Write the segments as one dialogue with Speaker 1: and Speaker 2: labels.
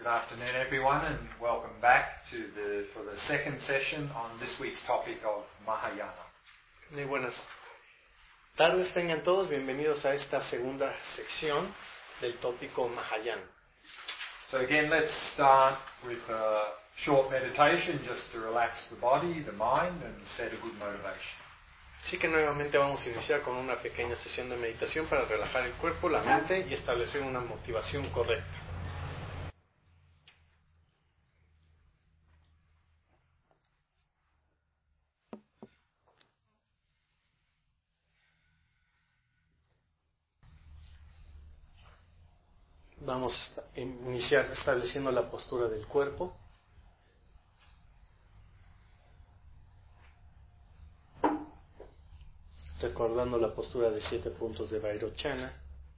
Speaker 1: afternoon, everyone, and welcome back for the second session on this week's topic of Mahayana.
Speaker 2: Muy buenas tardes, tengan todos bienvenidos a esta segunda sección del tópico Mahayana.
Speaker 1: So again, let's start with a short meditation just to relax the body, the mind, and set a good motivation.
Speaker 2: Así que nuevamente vamos a iniciar con una pequeña sesión de meditación para relajar el cuerpo, la mente y establecer una motivación correcta. Vamos a iniciar estableciendo la postura del cuerpo. Recordando la postura de 7 puntos de Vairochana.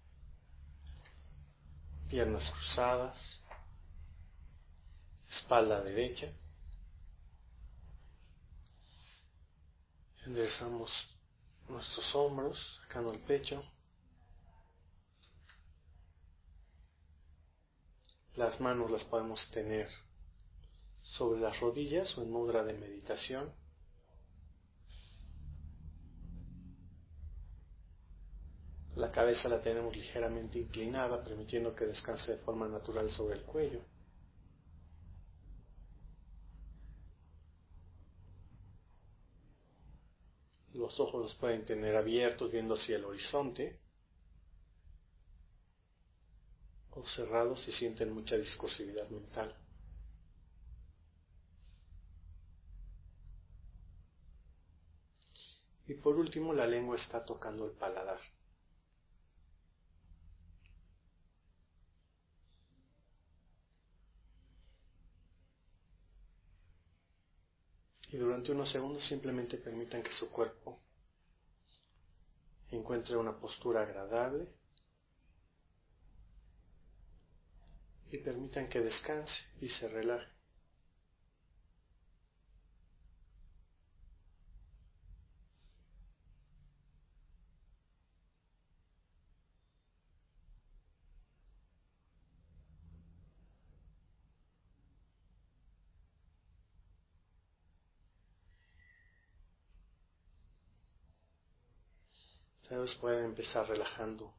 Speaker 2: Piernas cruzadas. Espalda derecha. Enderezamos nuestros hombros, sacando el pecho. Las manos las podemos tener sobre las rodillas o en mudra de meditación. La cabeza la tenemos ligeramente inclinada, permitiendo que descanse de forma natural sobre el cuello. Los ojos los pueden tener abiertos, viendo hacia el horizonte, o cerrados si sienten mucha discursividad mental. Y por último, la lengua está tocando el paladar. Y durante unos segundos simplemente permitan que su cuerpo encuentre una postura agradable y permitan que descanse y se relaje. Ustedes pueden empezar relajando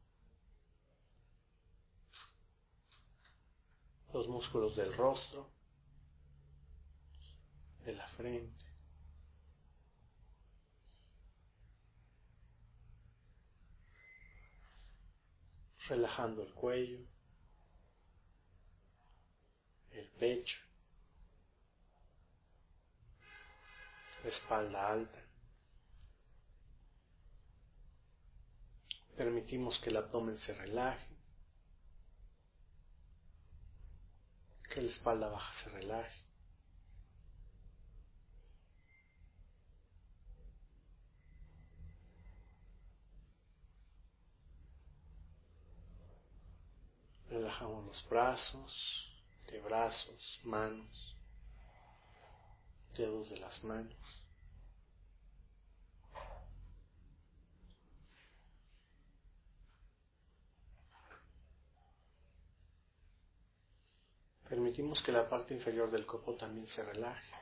Speaker 2: los músculos del rostro, de la frente, relajando el cuello, el pecho, la espalda alta. Permitimos que el abdomen se relaje, que la espalda baja se relaje. Relajamos los brazos, antebrazos, manos, dedos de las manos. Permitimos que la parte inferior del cuerpo también se relaje.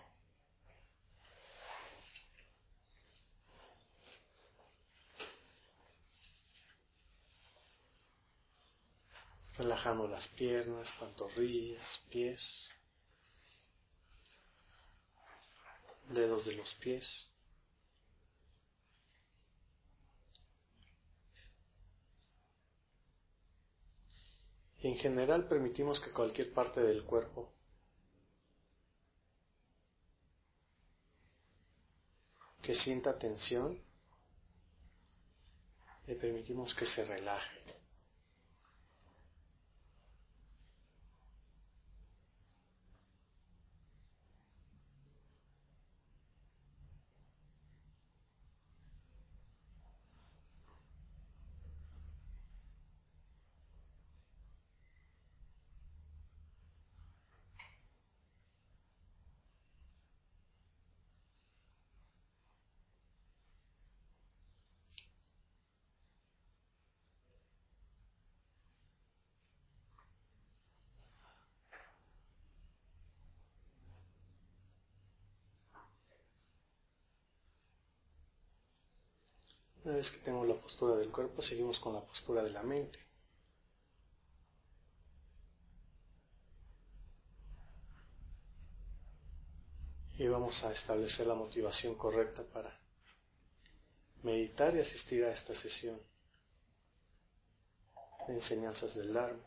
Speaker 2: Relajando las piernas, pantorrillas, pies, dedos de los pies. Y en general permitimos que cualquier parte del cuerpo que sienta tensión, le permitimos que se relaje. Una vez que tenemos la postura del cuerpo, seguimos con la postura de la mente. Y vamos a establecer la motivación correcta para meditar y asistir a esta sesión de enseñanzas del Dharma.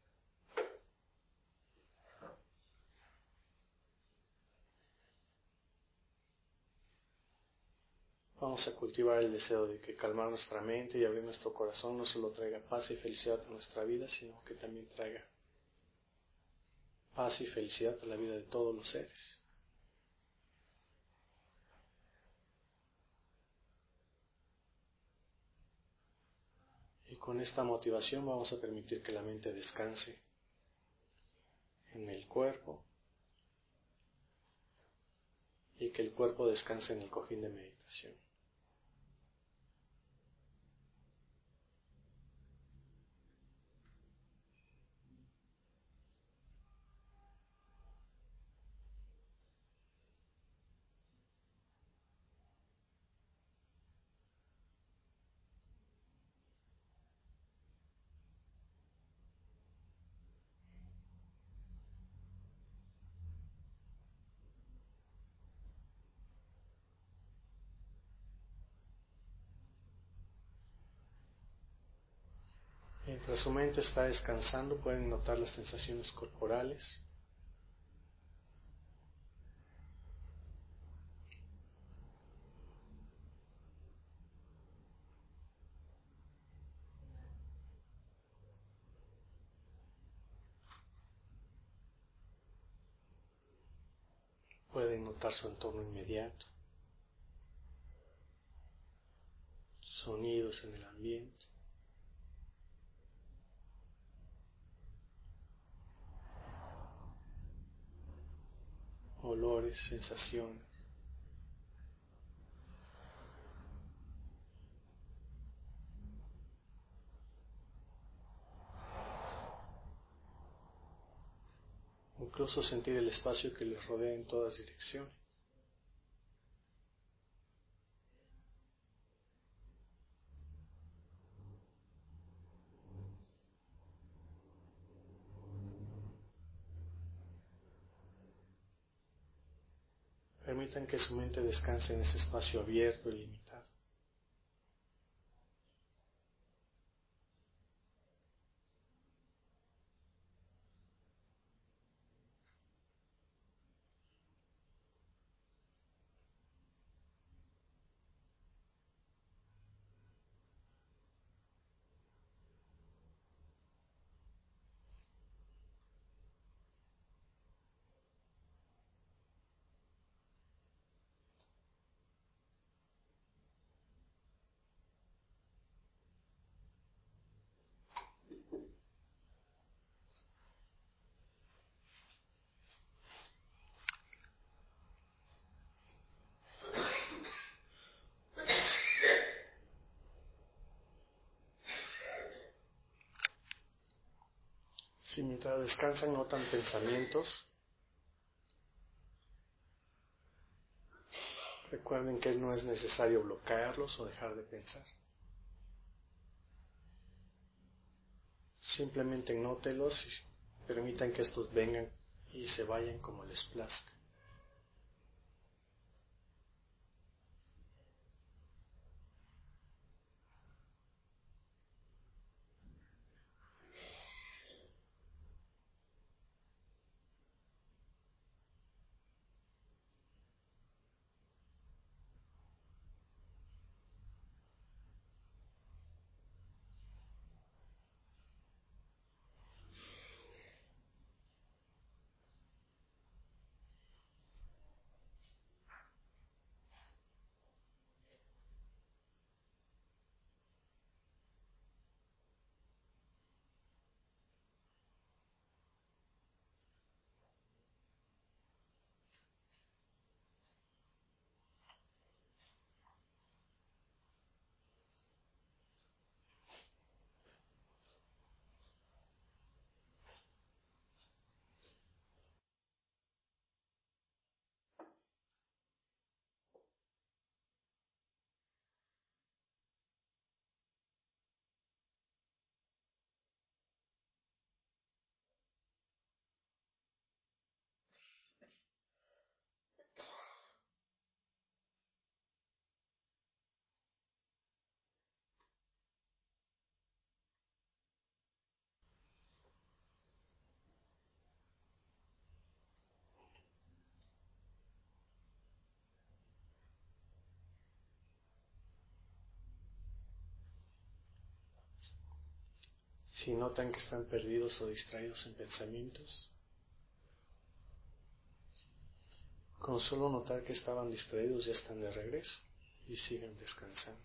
Speaker 2: Vamos a cultivar el deseo de que calmar nuestra mente y abrir nuestro corazón no solo traiga paz y felicidad a nuestra vida, sino que también traiga paz y felicidad a la vida de todos los seres. Y con esta motivación vamos a permitir que la mente descanse en el cuerpo y que el cuerpo descanse en el cojín de meditación. Mientras su mente está descansando, pueden notar las sensaciones corporales. Pueden notar su entorno inmediato, sonidos en el ambiente, olores, sensaciones. Incluso sentir el espacio que les rodea en todas direcciones. Permitan que su mente descanse en ese espacio abierto y limitado. Si mientras descansan notan pensamientos, recuerden que no es necesario bloquearlos o dejar de pensar. Simplemente nótelos y permitan que estos vengan y se vayan como les plazca. Si notan que están perdidos o distraídos en pensamientos, con solo notar que estaban distraídos ya están de regreso y sigan descansando.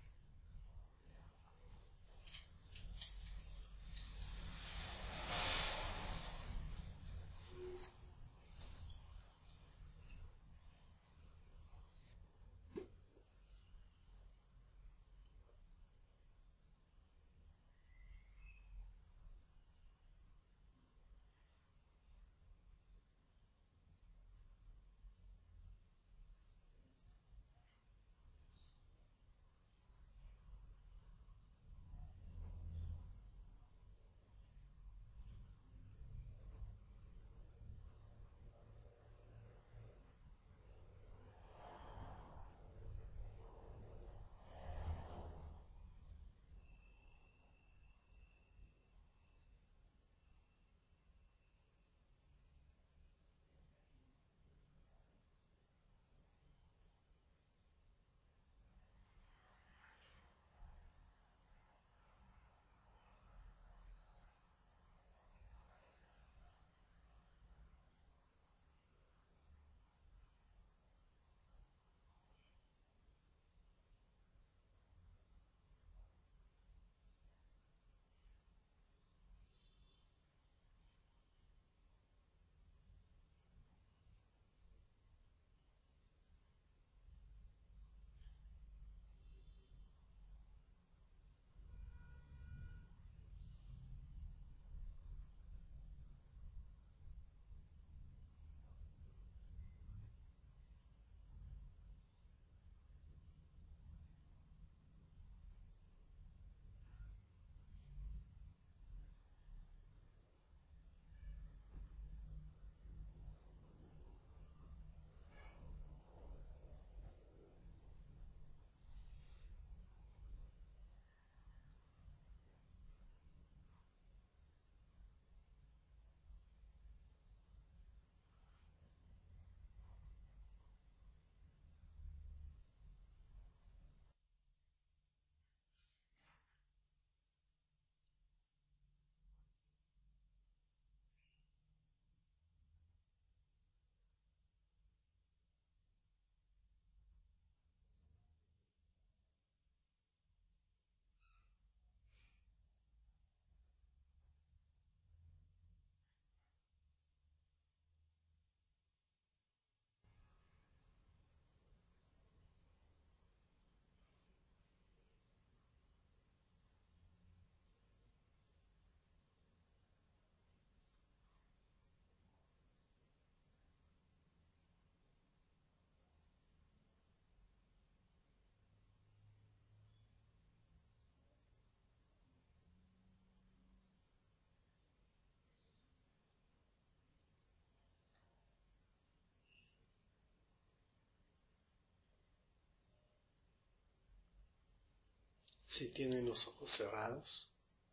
Speaker 2: Si tienen los ojos cerrados,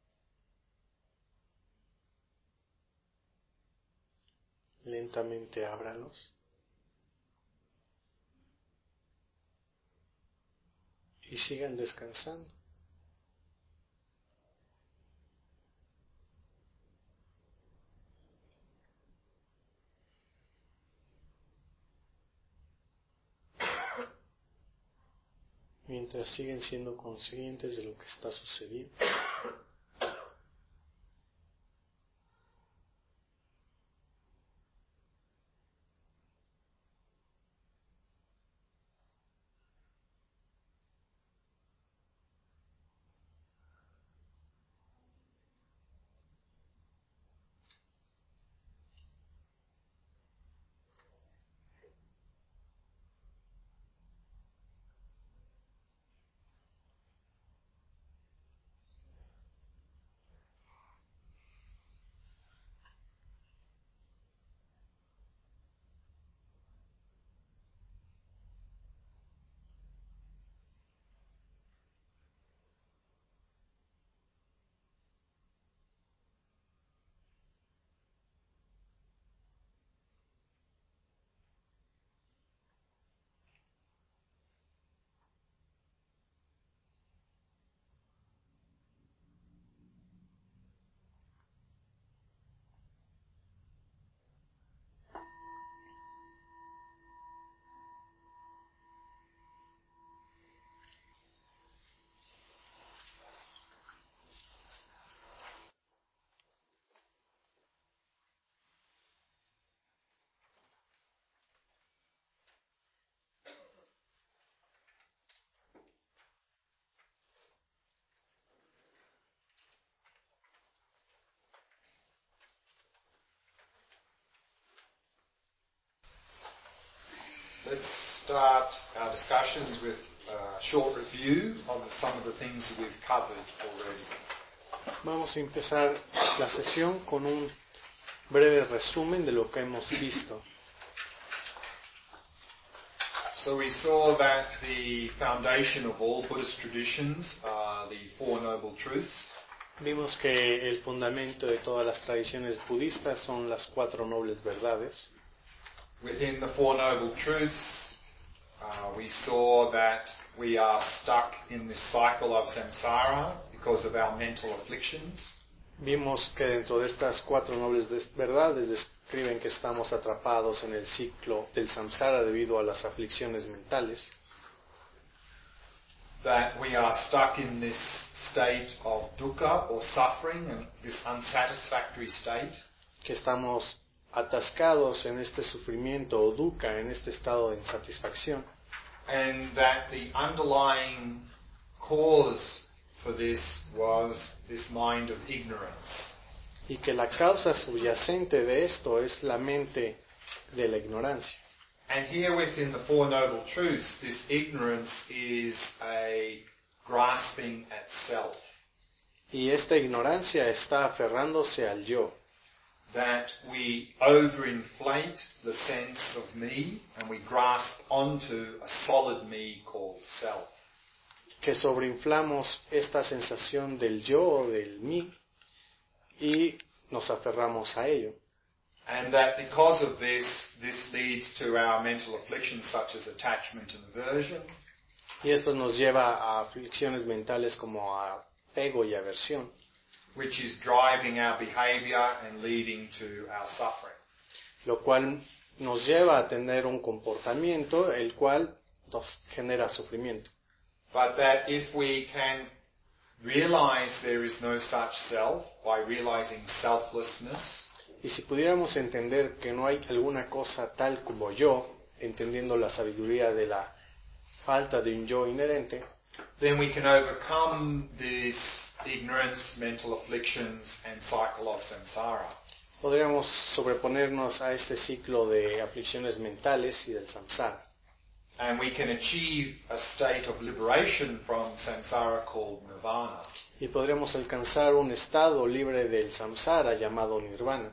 Speaker 2: lentamente ábralos y sigan descansando. Mientras siguen siendo conscientes de lo que está sucediendo.
Speaker 1: start our discussions with a short review of some of the things that we've covered already.
Speaker 2: Vamos a empezar la sesión con un breve resumen de lo que hemos visto.
Speaker 1: So we saw that the foundation of all Buddhist traditions are the Four Noble Truths.
Speaker 2: Vimos que el fundamento de todas las tradiciones budistas son las cuatro nobles verdades.
Speaker 1: Within the Four Noble Truths, we saw that we are stuck in this cycle of samsara because of our mental afflictions.
Speaker 2: Vimos que dentro de estas cuatro nobles verdades describen que estamos atrapados en el ciclo del samsara debido a las aflicciones mentales.
Speaker 1: That we are stuck in this state of dukkha or suffering, and this unsatisfactory state.
Speaker 2: Que estamos atascados en este sufrimiento o dukkha, en este estado de insatisfacción.
Speaker 1: And that the underlying cause for this was this mind of ignorance.
Speaker 2: Y que la causa subyacente de esto es la mente de la ignorancia.
Speaker 1: And here within the Four Noble Truths, this ignorance is a grasping at self.
Speaker 2: Y esta ignorancia está aferrándose al yo.
Speaker 1: That we overinflate the sense of me and we grasp onto a solid me called self.
Speaker 2: Que sobreinflamos esta sensación del yo o del mí y nos aferramos a ello.
Speaker 1: And that because of this leads to our mental afflictions such as attachment and aversion.
Speaker 2: Y esto nos lleva a aflicciones mentales como apego y aversión.
Speaker 1: Which is driving our behavior and leading to our suffering.
Speaker 2: Lo cual nos lleva a tener un comportamiento el cual nos genera sufrimiento.
Speaker 1: But that if we can realize there is no such self by realizing selflessness,
Speaker 2: y si pudiéramos entender que no hay alguna cosa tal como yo, entendiendo la sabiduría de la falta de un yo inherente,
Speaker 1: then we can overcome this ignorance, mental afflictions and cycle of samsara.
Speaker 2: Podríamos sobreponernos a este ciclo de aflicciones mentales y del samsara.
Speaker 1: And we can achieve a state of liberation from samsara called nirvana.
Speaker 2: Y podríamos alcanzar un estado libre del samsara llamado nirvana.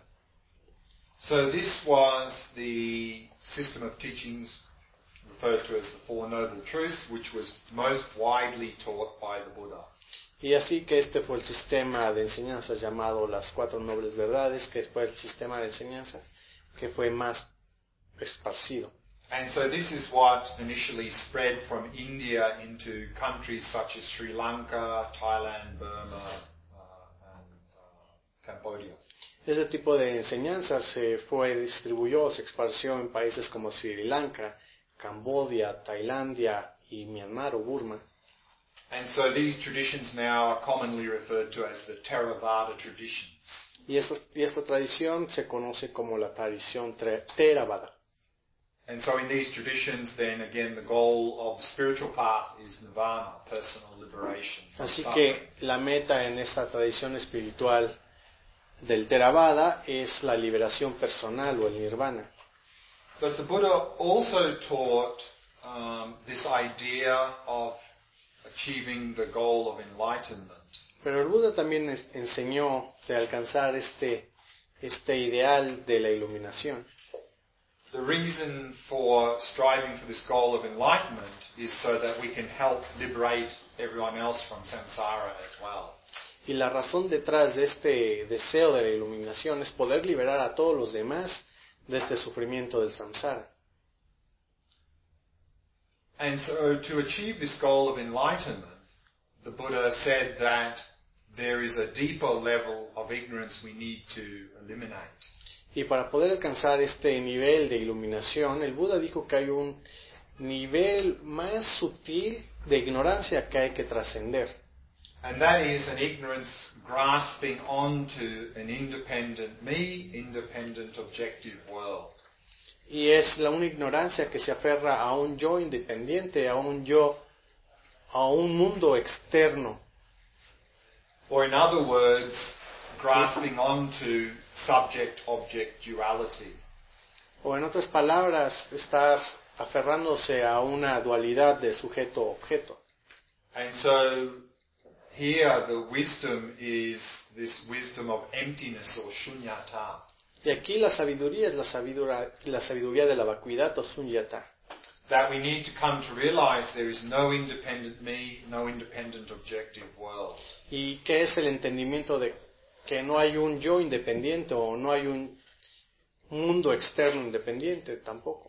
Speaker 1: So this was the system of teachings referred to as the Four Noble Truths, which was most widely taught by the Buddha.
Speaker 2: Y así que este fue el sistema de enseñanza llamado las cuatro nobles verdades, que fue el sistema de enseñanza que fue más esparcido.
Speaker 1: And so this is what initially spread from India into countries such as Sri Lanka, Thailand, Burma, and Cambodia.
Speaker 2: Ese tipo de enseñanza se distribuyó, se esparció en países como Sri Lanka, Cambodia, Tailandia y Myanmar o Burma.
Speaker 1: And so these traditions now are commonly referred to as the Theravada traditions.
Speaker 2: Y esta tradición se conoce como la tradición Theravada.
Speaker 1: And so in these traditions, then again, the goal of the spiritual path is nirvana, personal liberation.
Speaker 2: Así que la meta en esta tradición espiritual del Theravada es la liberación personal o el nirvana.
Speaker 1: But the Buddha also taught this idea of achieving the goal of enlightenment.
Speaker 2: Pero el Buda también enseñó de alcanzar este ideal de la iluminación.
Speaker 1: The reason for striving for this goal of enlightenment is so that we can help liberate everyone else from samsara as well.
Speaker 2: Y la razón detrás de este deseo de la iluminación es poder liberar a todos los demás de este sufrimiento del samsara.
Speaker 1: And so to achieve this goal of enlightenment, the Buddha said that there is a deeper level of ignorance we need to eliminate.
Speaker 2: Y para poder alcanzar este nivel de iluminación, el Buda dijo que hay un nivel más sutil de ignorancia que hay que trascender.
Speaker 1: And that is an ignorance grasping onto an independent me, independent objective world.
Speaker 2: Y es una ignorancia que se aferra a un yo independiente, a un mundo externo.
Speaker 1: Or in other words, grasping onto subject-object duality.
Speaker 2: O en otras palabras, estar aferrándose a una dualidad de sujeto-objeto.
Speaker 1: And so here the wisdom is this wisdom of emptiness or shunyata.
Speaker 2: Y aquí la sabiduría es la sabiduría de la vacuidad o sunyata.
Speaker 1: That we need to come to realize there is no independent me, no independent objective world.
Speaker 2: Y que es el entendimiento de que no hay un yo independiente o no hay un mundo externo independiente tampoco.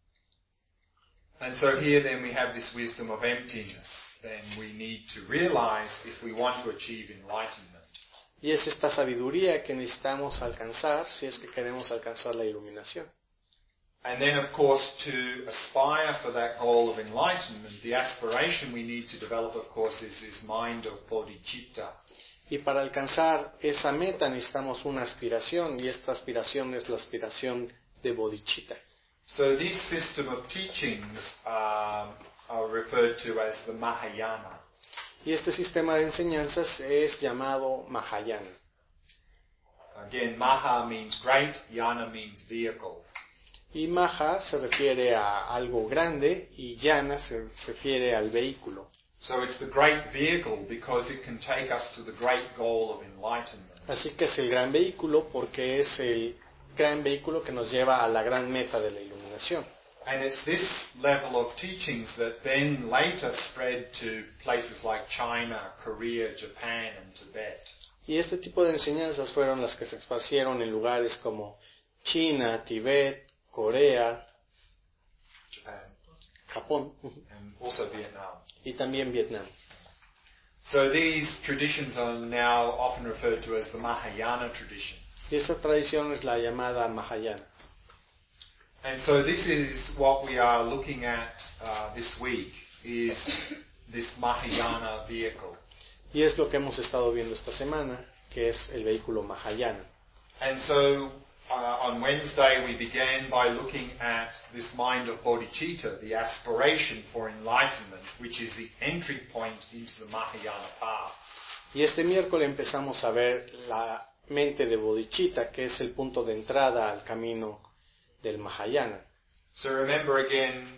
Speaker 1: And so here then we have this wisdom of emptiness. Then we need to realize if we want to achieve enlightenment.
Speaker 2: Y es esta sabiduría que necesitamos alcanzar si es que queremos alcanzar la iluminación.
Speaker 1: And then, of course, to aspire for that goal of enlightenment, the aspiration we need to develop, of course, is this mind of bodhicitta.
Speaker 2: Y para alcanzar esa meta necesitamos una aspiración, y esta aspiración es la aspiración de bodhicitta.
Speaker 1: So this system of teachings are referred to as the Mahayana.
Speaker 2: Y este sistema de enseñanzas es llamado Mahayana.
Speaker 1: Again, Maha means great, Yana means vehicle.
Speaker 2: Y Maha se refiere a algo grande y Yana se refiere al vehículo.
Speaker 1: So it's the great vehicle because it can take us to the great goal of enlightenment.
Speaker 2: Así que es el gran vehículo porque es el gran vehículo que nos lleva a la gran meta de la iluminación.
Speaker 1: And it's this level of teachings that then later spread to places like China, Korea, Japan and Tibet.
Speaker 2: Y este tipo de enseñanzas fueron las que se esparcieron en lugares como China, Tibet, Corea,
Speaker 1: Japan,
Speaker 2: Japón
Speaker 1: and also Vietnam.
Speaker 2: y también Vietnam.
Speaker 1: So these traditions are now often referred to as the Mahayana traditions.
Speaker 2: Y esta tradición es la llamada Mahayana.
Speaker 1: And so this is what we are looking at this week, is this Mahayana vehicle.
Speaker 2: Y es lo que hemos estado viendo esta semana, que es el vehículo Mahayana.
Speaker 1: And so on Wednesday we began by looking at this mind of bodhicitta, the aspiration for enlightenment, which is the entry point into the Mahayana path.
Speaker 2: Y este miércoles empezamos a ver la mente de bodhicitta, que es el punto de entrada al camino del Mahayana.
Speaker 1: So remember again,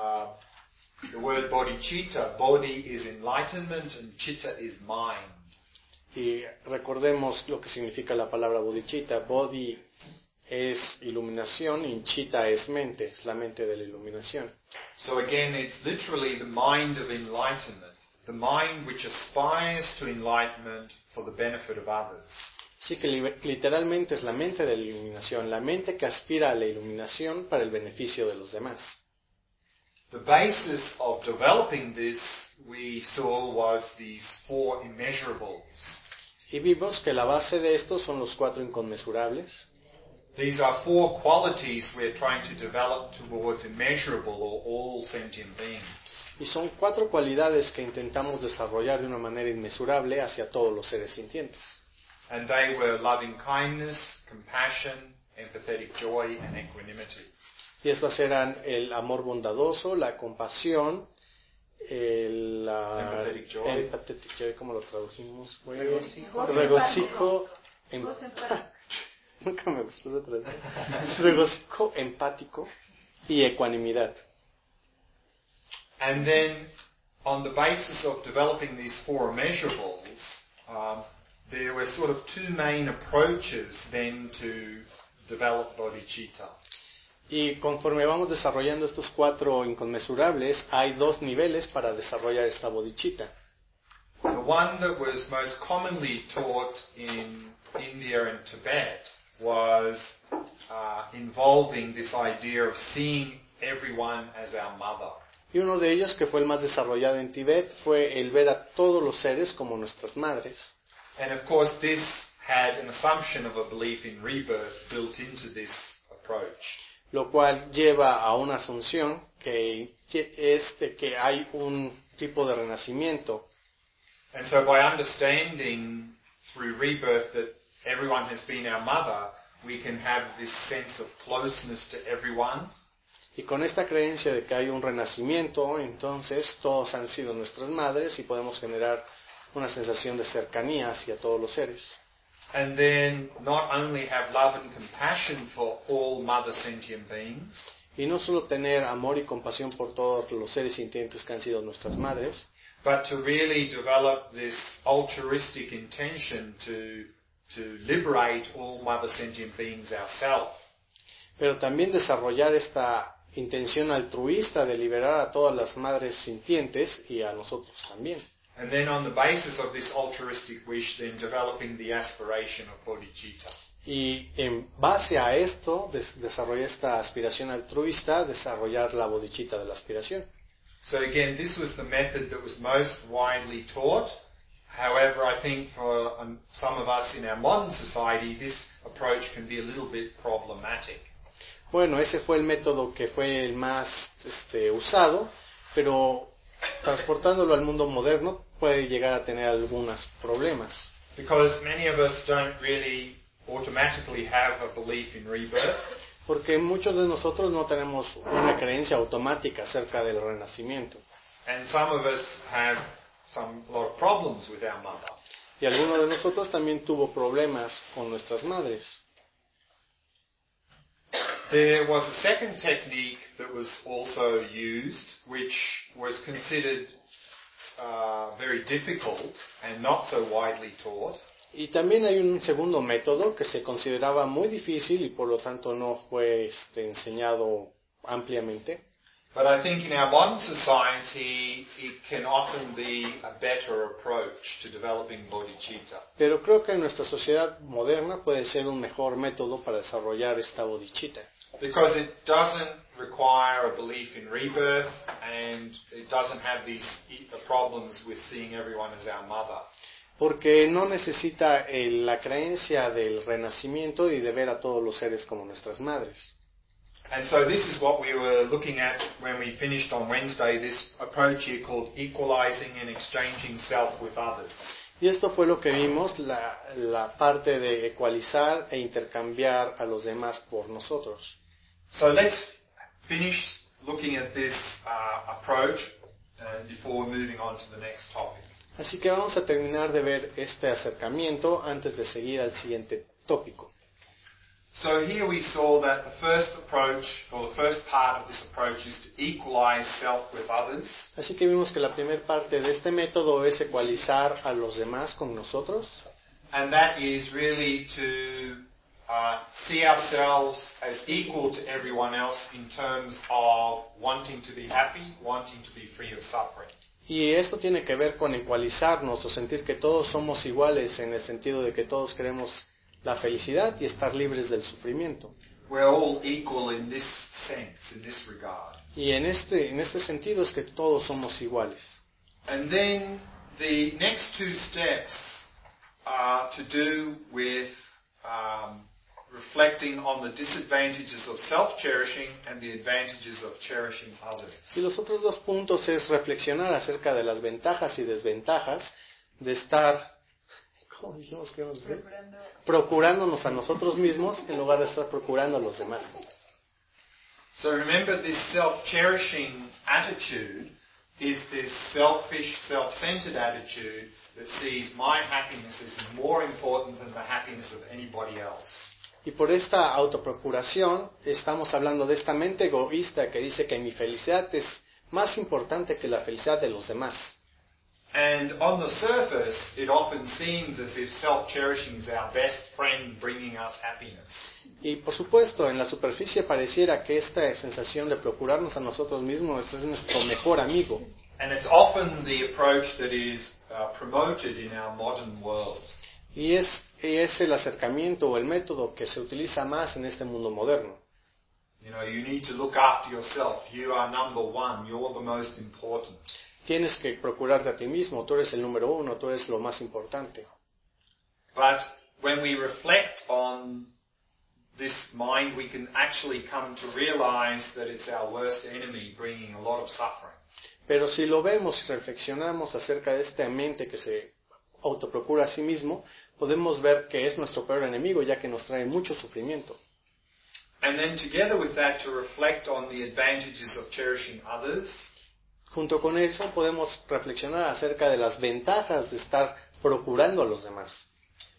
Speaker 1: the word bodhicitta, bodhi is enlightenment and chitta is mind.
Speaker 2: Y recordemos lo que significa la palabra bodhicitta. Bodhi es iluminación y chitta es mente, es la mente de la iluminación.
Speaker 1: So again, it's literally the mind of enlightenment, the mind which aspires to enlightenment for the benefit of others.
Speaker 2: Así que literalmente es la mente de la iluminación, la mente que aspira a la iluminación para el beneficio de los demás.
Speaker 1: The basis of developing this, we saw, was these four immeasurables.
Speaker 2: Y vimos que la base de esto son los 4 inconmensurables.
Speaker 1: These are four qualities we're trying to develop towards immeasurable or all sentient beings.
Speaker 2: Y son 4 cualidades que intentamos desarrollar de una manera inmesurable hacia todos los seres sintientes.
Speaker 1: And they were loving kindness, compassion, empathetic joy, and equanimity.
Speaker 2: Y estas eran el amor bondadoso, la compasión,
Speaker 1: Empathetic joy.
Speaker 2: Empathetic joy, ¿cómo lo tradujimos?
Speaker 3: Regocijo.
Speaker 2: Nunca me gustó esa traducción. Regocijo empático y ecuanimidad.
Speaker 1: And then, on the basis of developing these four immeasurables, there were sort of two main approaches then to develop bodhicitta.
Speaker 2: Y conforme vamos desarrollando estos 4 inconmensurables, hay 2 niveles para desarrollar esta bodhicitta.
Speaker 1: The one that was most commonly taught in India and Tibet was involving this idea of seeing everyone as our mother.
Speaker 2: Y uno de ellos, que fue el más desarrollado en Tibet, fue el ver a todos los seres como nuestras madres.
Speaker 1: And of course this had an assumption of a belief in rebirth built into this approach.
Speaker 2: Lo cual lleva a una asunción que es de que hay un tipo de renacimiento.
Speaker 1: And so by understanding through rebirth that everyone has been our mother, we can have this sense of closeness to everyone.
Speaker 2: Y con esta creencia de que hay un renacimiento, entonces todos han sido nuestras madres y podemos generar una sensación de cercanía hacia todos los seres.
Speaker 1: And then not only have love and compassion for all mother sentient beings,
Speaker 2: Y no solo tener amor y compasión por todos los seres sintientes que han sido nuestras madres,
Speaker 1: but to really develop this altruistic intention to liberate all mother sentient beings ourselves.
Speaker 2: pero también desarrollar esta intención altruista de liberar a todas las madres sintientes y a nosotros también.
Speaker 1: And then on the basis of this altruistic wish, then developing the aspiration of bodhicitta.
Speaker 2: Y en base a esto, desarrollar esta aspiración altruista, desarrollar la bodhicitta de la aspiración.
Speaker 1: So again, this was the method that was most widely taught. However, I think for some of us in our modern society, this approach can be a little bit problematic.
Speaker 2: Bueno, ese fue el método que fue el más usado, pero transportándolo al mundo moderno puede llegar a tener algunos problemas.
Speaker 1: Because many of us don't really automatically have a belief in rebirth.
Speaker 2: Porque muchos de nosotros no tenemos una creencia automática acerca del renacimiento.
Speaker 1: And some of us have a lot of problems with our mother.
Speaker 2: Y alguno de nosotros también tuvo problemas con nuestras madres.
Speaker 1: There was a second technique that was also used, which was considered very difficult and not so widely taught.
Speaker 2: Y también hay un segundo método que se consideraba muy difícil y por lo tanto no fue enseñado ampliamente.
Speaker 1: But I think in our modern society it can often be a better approach to developing bodhicitta.
Speaker 2: Pero creo que en nuestra sociedad moderna puede ser un mejor método para desarrollar esta bodhicitta.
Speaker 1: Because it doesn't require a belief in rebirth and it doesn't have these problems with seeing everyone as our mother.
Speaker 2: Porque no necesita la creencia del renacimiento y de ver a todos los seres como nuestras madres.
Speaker 1: And so this is what we were looking at when we finished on Wednesday, this approach here called equalizing and exchanging self with others.
Speaker 2: Y esto fue lo que vimos, la parte de ecualizar e intercambiar a los demás por nosotros.
Speaker 1: So let's finish looking at this approach before we're moving on to the next topic.
Speaker 2: Así que vamos a terminar de ver este acercamiento antes de seguir al siguiente tópico.
Speaker 1: So here we saw that the first approach, or the first part of this approach, is to equalize self with others.
Speaker 2: Así que vimos que la primera parte de este método es ecualizar a los demás con nosotros.
Speaker 1: And that is really to see ourselves as equal to everyone else in terms of wanting to be happy, wanting to be free of suffering.
Speaker 2: Y esto tiene que ver con ecualizarnos o sentir que todos somos iguales en el sentido de que todos queremos la felicidad y estar libres del sufrimiento.
Speaker 1: We're all equal in this sense, in this regard.
Speaker 2: Y en este sentido es que todos somos iguales.
Speaker 1: And then the next two steps are to do with reflecting on the disadvantages of self-cherishing and the advantages of cherishing others.
Speaker 2: Y los otros dos puntos es reflexionar acerca de las ventajas y desventajas de estar, ¿cómo dijimos que íbamos a decir? Procurándonos a nosotros mismos en lugar de estar procurando a los demás.
Speaker 1: So remember, this self-cherishing attitude is this selfish, self-centered attitude that sees my happiness as more important than the happiness of anybody else.
Speaker 2: Y por esta autoprocuración estamos hablando de esta mente egoísta que dice que mi felicidad es más importante que la felicidad de los demás.
Speaker 1: And on the surface, it often seems as if self-cherishing is our best friend bringing us happiness.
Speaker 2: Y por supuesto, en la superficie pareciera que esta sensación de procurarnos a nosotros mismos es nuestro mejor amigo.
Speaker 1: And it's often the approach that is promoted in our modern world.
Speaker 2: Y es el acercamiento o el método que se utiliza más en este mundo moderno.
Speaker 1: You know, you need to look after yourself. You are number one. You're the most important.
Speaker 2: Tienes que procurarte a ti mismo, tú eres el número uno, tú eres lo más importante.
Speaker 1: But when we reflect on this mind, we can actually come to realize that it's our worst enemy bringing a lot of suffering.
Speaker 2: Pero si lo vemos y reflexionamos acerca de esta mente que se autoprocura a sí mismo, podemos ver que es nuestro peor enemigo, ya que nos trae mucho sufrimiento.
Speaker 1: And then together with that, to reflect on the advantages of cherishing others.
Speaker 2: Junto con eso podemos reflexionar acerca de las ventajas de estar procurando a los demás.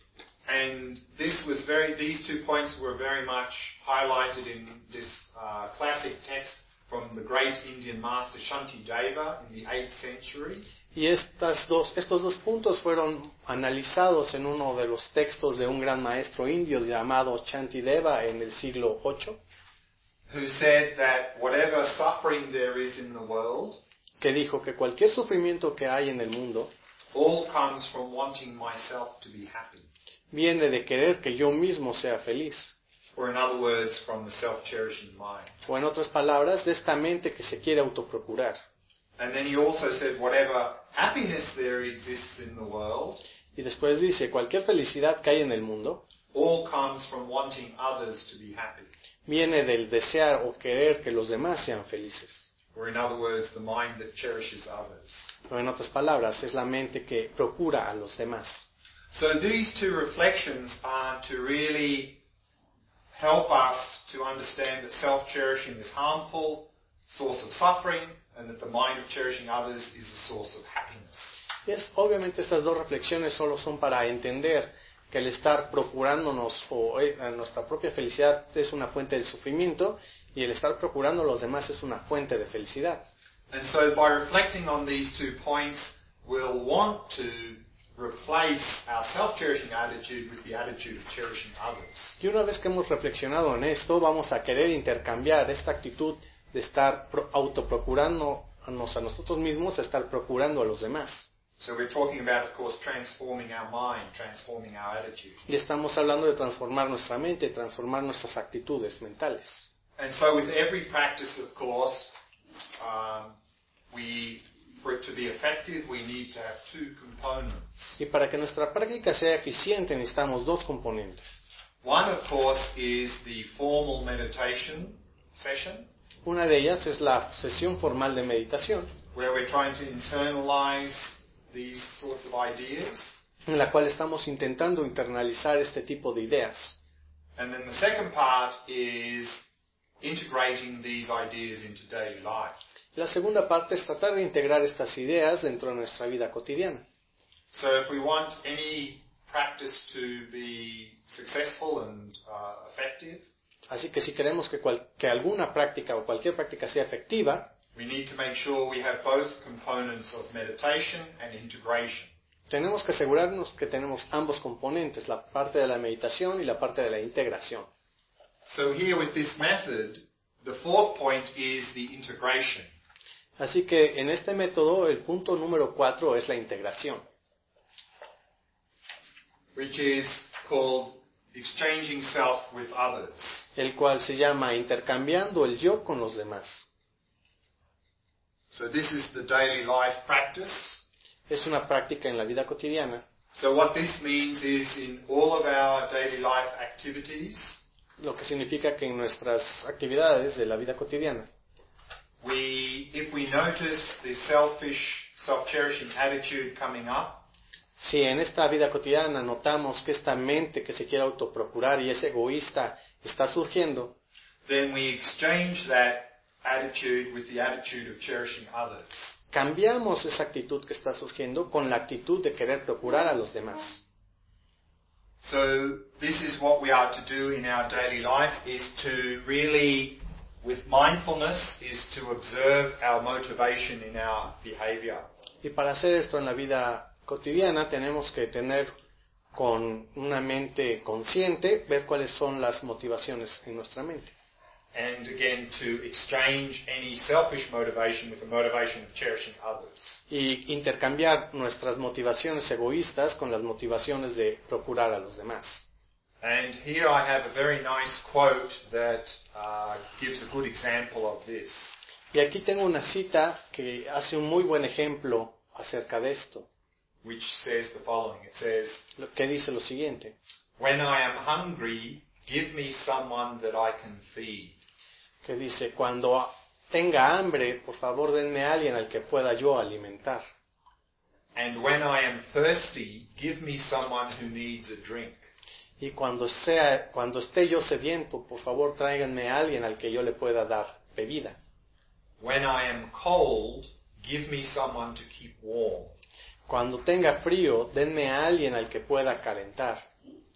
Speaker 1: And these 2 points were very much highlighted in this classic text from the great Indian master Shantideva in the 8th century.
Speaker 2: Y estos dos puntos fueron analizados en uno de los textos de un gran maestro indio llamado Shantideva en el siglo VIII.
Speaker 1: Who said that whatever suffering there is in the world,
Speaker 2: que dijo que cualquier sufrimiento que hay en el mundo,
Speaker 1: all comes from wanting myself to be happy.
Speaker 2: Viene de querer que yo mismo sea feliz.
Speaker 1: Or in other words, from the self-cherishing mind.
Speaker 2: O en otras palabras, de esta mente que se quiere autoprocurar.
Speaker 1: And then he also said whatever happiness there exists in the world,
Speaker 2: y después dice, cualquier felicidad que hay en el mundo,
Speaker 1: all comes from wanting others to be happy.
Speaker 2: Viene del desear o querer que los demás sean felices.
Speaker 1: Or in other words, the mind that cherishes others.
Speaker 2: O en otras palabras, es la mente que procura a los demás.
Speaker 1: So these 2 reflections are to really help us to understand that self-cherishing is harmful, source of suffering, and that the mind of cherishing others is a source of happiness.
Speaker 2: Obviamente estas dos reflexiones solo son para entender que el estar procurándonos nuestra propia felicidad es una fuente de sufrimiento y el estar procurando a los demás es una fuente de felicidad.
Speaker 1: And so by reflecting on these 2 points, we'll want to replace our self-cherishing attitude with the attitude of cherishing others.
Speaker 2: Y una vez que hemos reflexionado en esto, vamos a querer intercambiar esta actitud de estar autoprocurándonos a nosotros mismos a estar procurando a los demás.
Speaker 1: So we're talking about, of course, transforming our mind, transforming our attitudes.
Speaker 2: Y estamos hablando de transformar nuestra mente, transformar nuestras actitudes mentales.
Speaker 1: And so with every practice, of course, for it to be effective, we need to have 2 components.
Speaker 2: Y para que nuestra práctica sea eficiente necesitamos 2 componentes.
Speaker 1: One, of course, is the formal meditation session.
Speaker 2: Una de ellas es la sesión formal de meditación,
Speaker 1: where we're trying to internalize these sorts of ideas.
Speaker 2: En la cual estamos intentando internalizar este tipo de ideas.
Speaker 1: And then the second part is integrating these ideas into daily life.
Speaker 2: La segunda parte es tratar de integrar estas ideas dentro de nuestra vida cotidiana.
Speaker 1: So if we want any practice to be successful and effective,
Speaker 2: así que si queremos que alguna práctica o cualquier práctica sea efectiva,
Speaker 1: we need to make sure we have both components of meditation and integration.
Speaker 2: Tenemos que asegurarnos que tenemos ambos componentes, la parte de la meditación y la parte de la integración.
Speaker 1: So here with this method, the 4th point is the integration.
Speaker 2: Así que en este método el punto número 4 es la integración.
Speaker 1: Which is called exchanging self with others.
Speaker 2: El cual se llama intercambiando el yo con los demás.
Speaker 1: So this is the daily life practice.
Speaker 2: Es una práctica en la vida cotidiana.
Speaker 1: So what this means is in all of our daily life activities,
Speaker 2: lo que significa que en nuestras actividades de la vida cotidiana,
Speaker 1: if we notice the selfish, self-cherishing attitude coming up,
Speaker 2: si en esta vida cotidiana notamos que esta mente que se quiere autoprocurar y es egoísta está surgiendo,
Speaker 1: then we exchange that attitude with the attitude of cherishing others.
Speaker 2: Cambiamos esa actitud que está surgiendo con la actitud de querer procurar a los demás.
Speaker 1: So this is what we are to do in our daily life, is to really, with mindfulness, is to observe our motivation in our behavior.
Speaker 2: Y para hacer esto en la vida cotidiana tenemos que tener con una mente consciente, ver cuáles son las motivaciones en nuestra mente.
Speaker 1: And again, to exchange any selfish motivation with the motivation of cherishing others.
Speaker 2: Y intercambiar nuestras motivaciones egoístas con las motivaciones de procurar a los demás.
Speaker 1: And here I have a very nice quote that gives a good example of this.
Speaker 2: Y aquí tengo una cita que hace un muy buen ejemplo acerca de esto.
Speaker 1: Which says the following. It says,
Speaker 2: que dice lo siguiente.
Speaker 1: When I am hungry, give me someone that I can feed.
Speaker 2: Que dice, cuando tenga hambre, por favor denme a alguien al que pueda yo alimentar.
Speaker 1: And when I am thirsty, give me someone who needs a drink.
Speaker 2: Y cuando esté yo sediento, por favor tráiganme a alguien al que yo le pueda dar bebida.
Speaker 1: When I am cold, give me someone to keep warm.
Speaker 2: Cuando tenga frío, denme a alguien al que pueda calentar.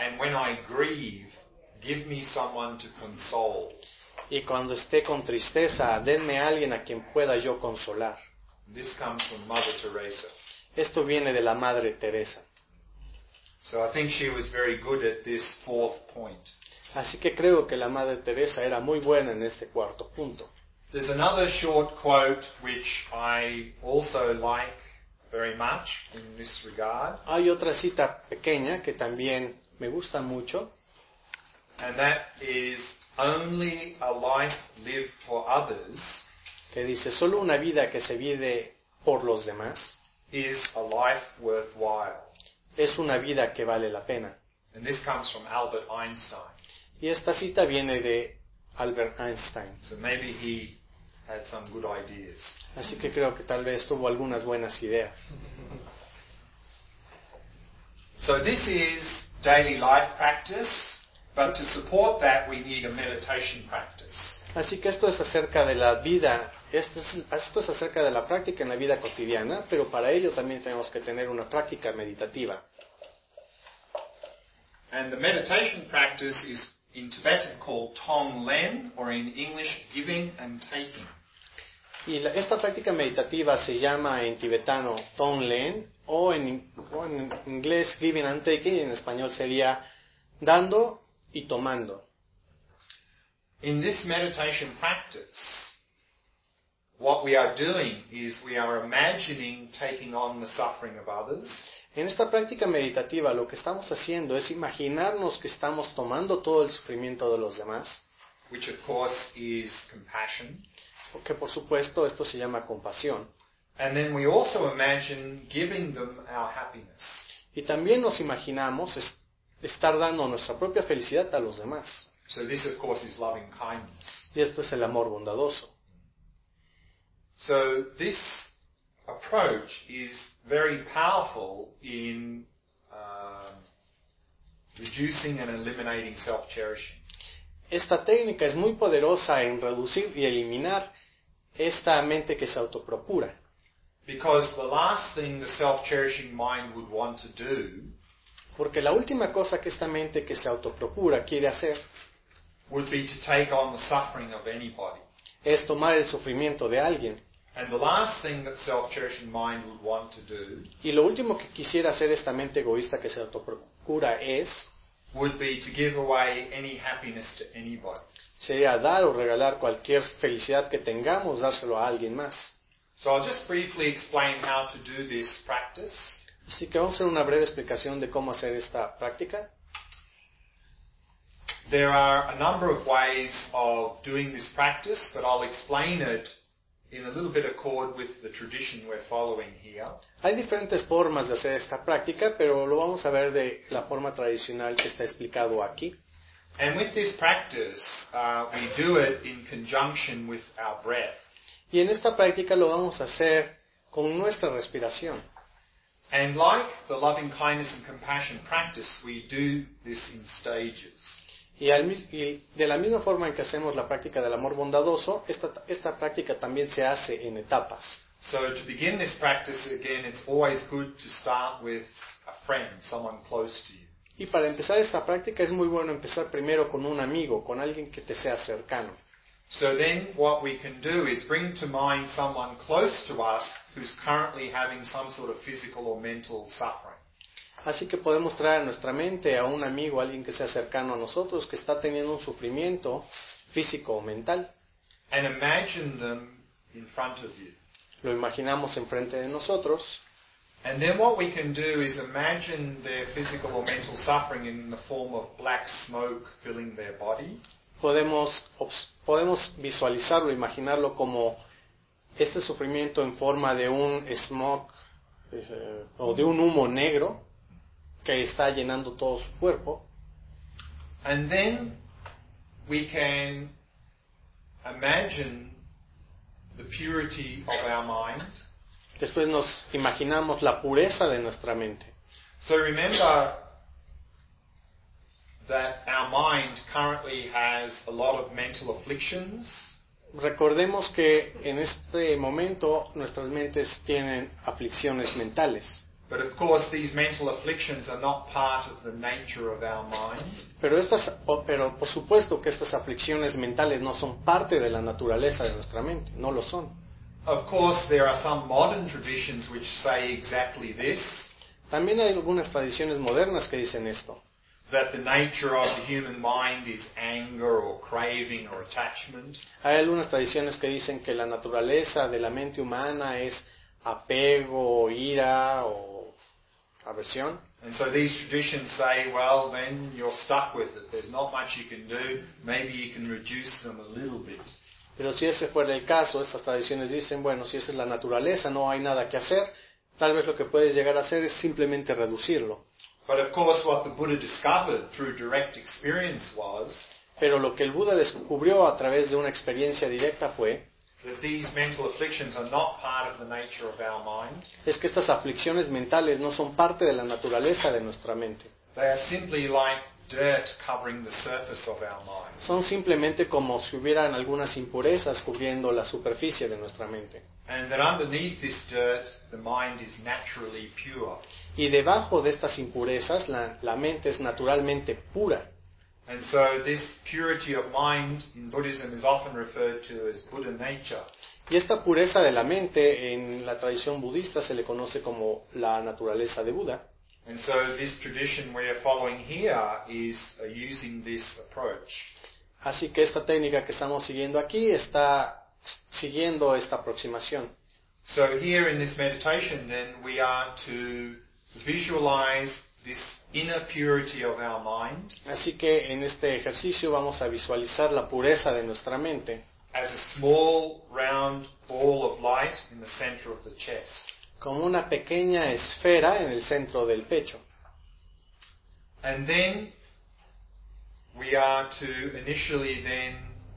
Speaker 1: And when I grieve, give me someone to console.
Speaker 2: Y cuando esté con tristeza, denme a alguien a quien pueda yo consolar.
Speaker 1: This comes from Mother Teresa.
Speaker 2: Esto viene de la Madre Teresa.
Speaker 1: So I think she was very good at this fourth point.
Speaker 2: Así que creo que la Madre Teresa era muy buena en este cuarto punto.
Speaker 1: There's another short quote which I also like very much in this regard.
Speaker 2: Hay otra cita pequeña que también me gusta mucho.
Speaker 1: And that is, only a life lived for others
Speaker 2: Que dice, solo una vida que se vive por los demás
Speaker 1: is a life worthwhile.
Speaker 2: es una vida que vale la pena.
Speaker 1: And this comes from Albert Einstein.
Speaker 2: Y esta cita viene de Albert Einstein.
Speaker 1: So maybe he had some good ideas.
Speaker 2: Así que creo que tal vez tuvo algunas buenas ideas.
Speaker 1: So this is daily life practice, but to support that we need a meditation practice.
Speaker 2: Así que esto es acerca de la vida, esto es acerca de la práctica en la vida cotidiana, pero para ello también tenemos que tener una práctica meditativa.
Speaker 1: And the meditation practice is in Tibetan called Tonglen, or in English, giving and taking.
Speaker 2: Y esta práctica meditativa se llama en tibetano Tonglen, o en inglés Giving and Taking, y en español sería dando y tomando.
Speaker 1: In this meditation practice, what we are doing is we are imagining taking on the suffering of others.
Speaker 2: En esta práctica meditativa lo que estamos haciendo es imaginarnos que estamos tomando todo el sufrimiento de los demás,
Speaker 1: Which of course is compassion.
Speaker 2: porque por supuesto esto se llama compasión.
Speaker 1: And then we also imagine giving them our happiness.
Speaker 2: Y también nos imaginamos estar dando nuestra propia felicidad a los demás.
Speaker 1: So this of course is loving kindness.
Speaker 2: Y esto es el amor bondadoso.
Speaker 1: So this approach is very powerful in reducing and eliminating self-cherishing.
Speaker 2: Esta técnica es muy poderosa en reducir y eliminar esta mente que se autoprocura.
Speaker 1: Because the last thing the self-cherishing mind would want to do
Speaker 2: Porque la última cosa que esta mente que se autoprocura quiere hacer
Speaker 1: would be to take on the suffering of anybody.
Speaker 2: es tomar el sufrimiento de alguien.
Speaker 1: And the last thing that self-cherishing mind would want to do
Speaker 2: Y lo último que quisiera hacer esta mente egoísta que se autoprocura
Speaker 1: would be to give away any happiness to anybody.
Speaker 2: sería dar o regalar cualquier felicidad que tengamos, dárselo a alguien más.
Speaker 1: So I'll just briefly explain how to do this practice.
Speaker 2: Así que vamos a hacer una breve explicación de cómo hacer esta práctica.
Speaker 1: There are a number of ways of doing this practice, but I'll explain it in a little bit accord with the tradition we're following here.
Speaker 2: Hay diferentes formas de hacer esta práctica, pero lo vamos a ver de la forma tradicional que está explicado aquí.
Speaker 1: And with this practice, we do it in conjunction with our breath.
Speaker 2: Y en esta práctica lo vamos a hacer con nuestra respiración.
Speaker 1: And like the loving kindness and compassion practice, we do this in stages.
Speaker 2: Y de la misma forma en que hacemos la práctica del amor bondadoso, esta práctica también se hace en etapas.
Speaker 1: So to begin this practice, again, it's always good to start with a friend, someone close to you.
Speaker 2: Y para empezar esta práctica es muy bueno empezar primero con un amigo, con alguien que te sea cercano.
Speaker 1: So then what we can do is bring to mind someone close to us who's currently having some sort of physical or mental suffering.
Speaker 2: Así que podemos traer a nuestra mente a un amigo, alguien que sea cercano a nosotros, que está teniendo un sufrimiento físico o mental.
Speaker 1: And imagine them in front of you.
Speaker 2: Lo imaginamos enfrente de nosotros.
Speaker 1: And then what we can do is imagine their physical or mental suffering in the form of black smoke filling their body.
Speaker 2: Podemos visualizarlo, imaginarlo como este sufrimiento en forma de un smog o de un humo negro que está llenando todo su cuerpo.
Speaker 1: And then we can imagine the purity of our mind.
Speaker 2: Después nos imaginamos la pureza de nuestra mente.
Speaker 1: So remember that our mind currently has a lot of mental afflictions.
Speaker 2: Recordemos que en este momento nuestras mentes tienen aflicciones mentales.
Speaker 1: But of course, these mental afflictions are not part of the nature of our mind.
Speaker 2: Pero por supuesto que estas aflicciones mentales no son parte de la naturaleza de nuestra mente, no lo son.
Speaker 1: Of course, there are some modern traditions which say exactly this.
Speaker 2: También hay algunas tradiciones modernas que dicen esto.
Speaker 1: That the nature of the human mind is anger or craving or attachment.
Speaker 2: Hay algunas tradiciones que dicen que la naturaleza de la mente humana es apego, ira o aversión.
Speaker 1: And so these traditions say, well, then you're stuck with it. There's not much you can do. Maybe you can reduce them a little bit.
Speaker 2: Pero si ese fuera el caso, estas tradiciones dicen, bueno, si esa es la naturaleza, no hay nada que hacer, tal vez lo que puedes llegar a hacer es simplemente reducirlo.
Speaker 1: But of course what the Buddha discovered through direct experience was
Speaker 2: Pero lo que el Buda descubrió a través de una experiencia directa fue
Speaker 1: that these mental afflictions are not part of the nature of our mind.
Speaker 2: es que estas aflicciones mentales no son parte de la naturaleza de nuestra mente.
Speaker 1: They are simply like dirt covering the surface of our mind.
Speaker 2: Son simplemente como si hubieran algunas impurezas cubriendo la superficie de nuestra mente.
Speaker 1: And that underneath this dirt, the mind is naturally pure.
Speaker 2: Y debajo de estas impurezas, la mente es naturalmente pura.
Speaker 1: And so this purity of mind in Buddhism is often referred to as Buddha nature.
Speaker 2: Y esta pureza de la mente en la tradición budista se le conoce como la naturaleza de Buda.
Speaker 1: And so this tradition we are following here is using this approach.
Speaker 2: Así que esta técnica que estamos siguiendo aquí está siguiendo esta aproximación.
Speaker 1: So here in this meditation then we are to visualize this inner purity of our mind.
Speaker 2: Así que en este ejercicio vamos a visualizar la pureza de nuestra mente
Speaker 1: As a small round ball of light in the center of the chest.
Speaker 2: como una pequeña esfera en el centro del pecho.
Speaker 1: And then we are to initially then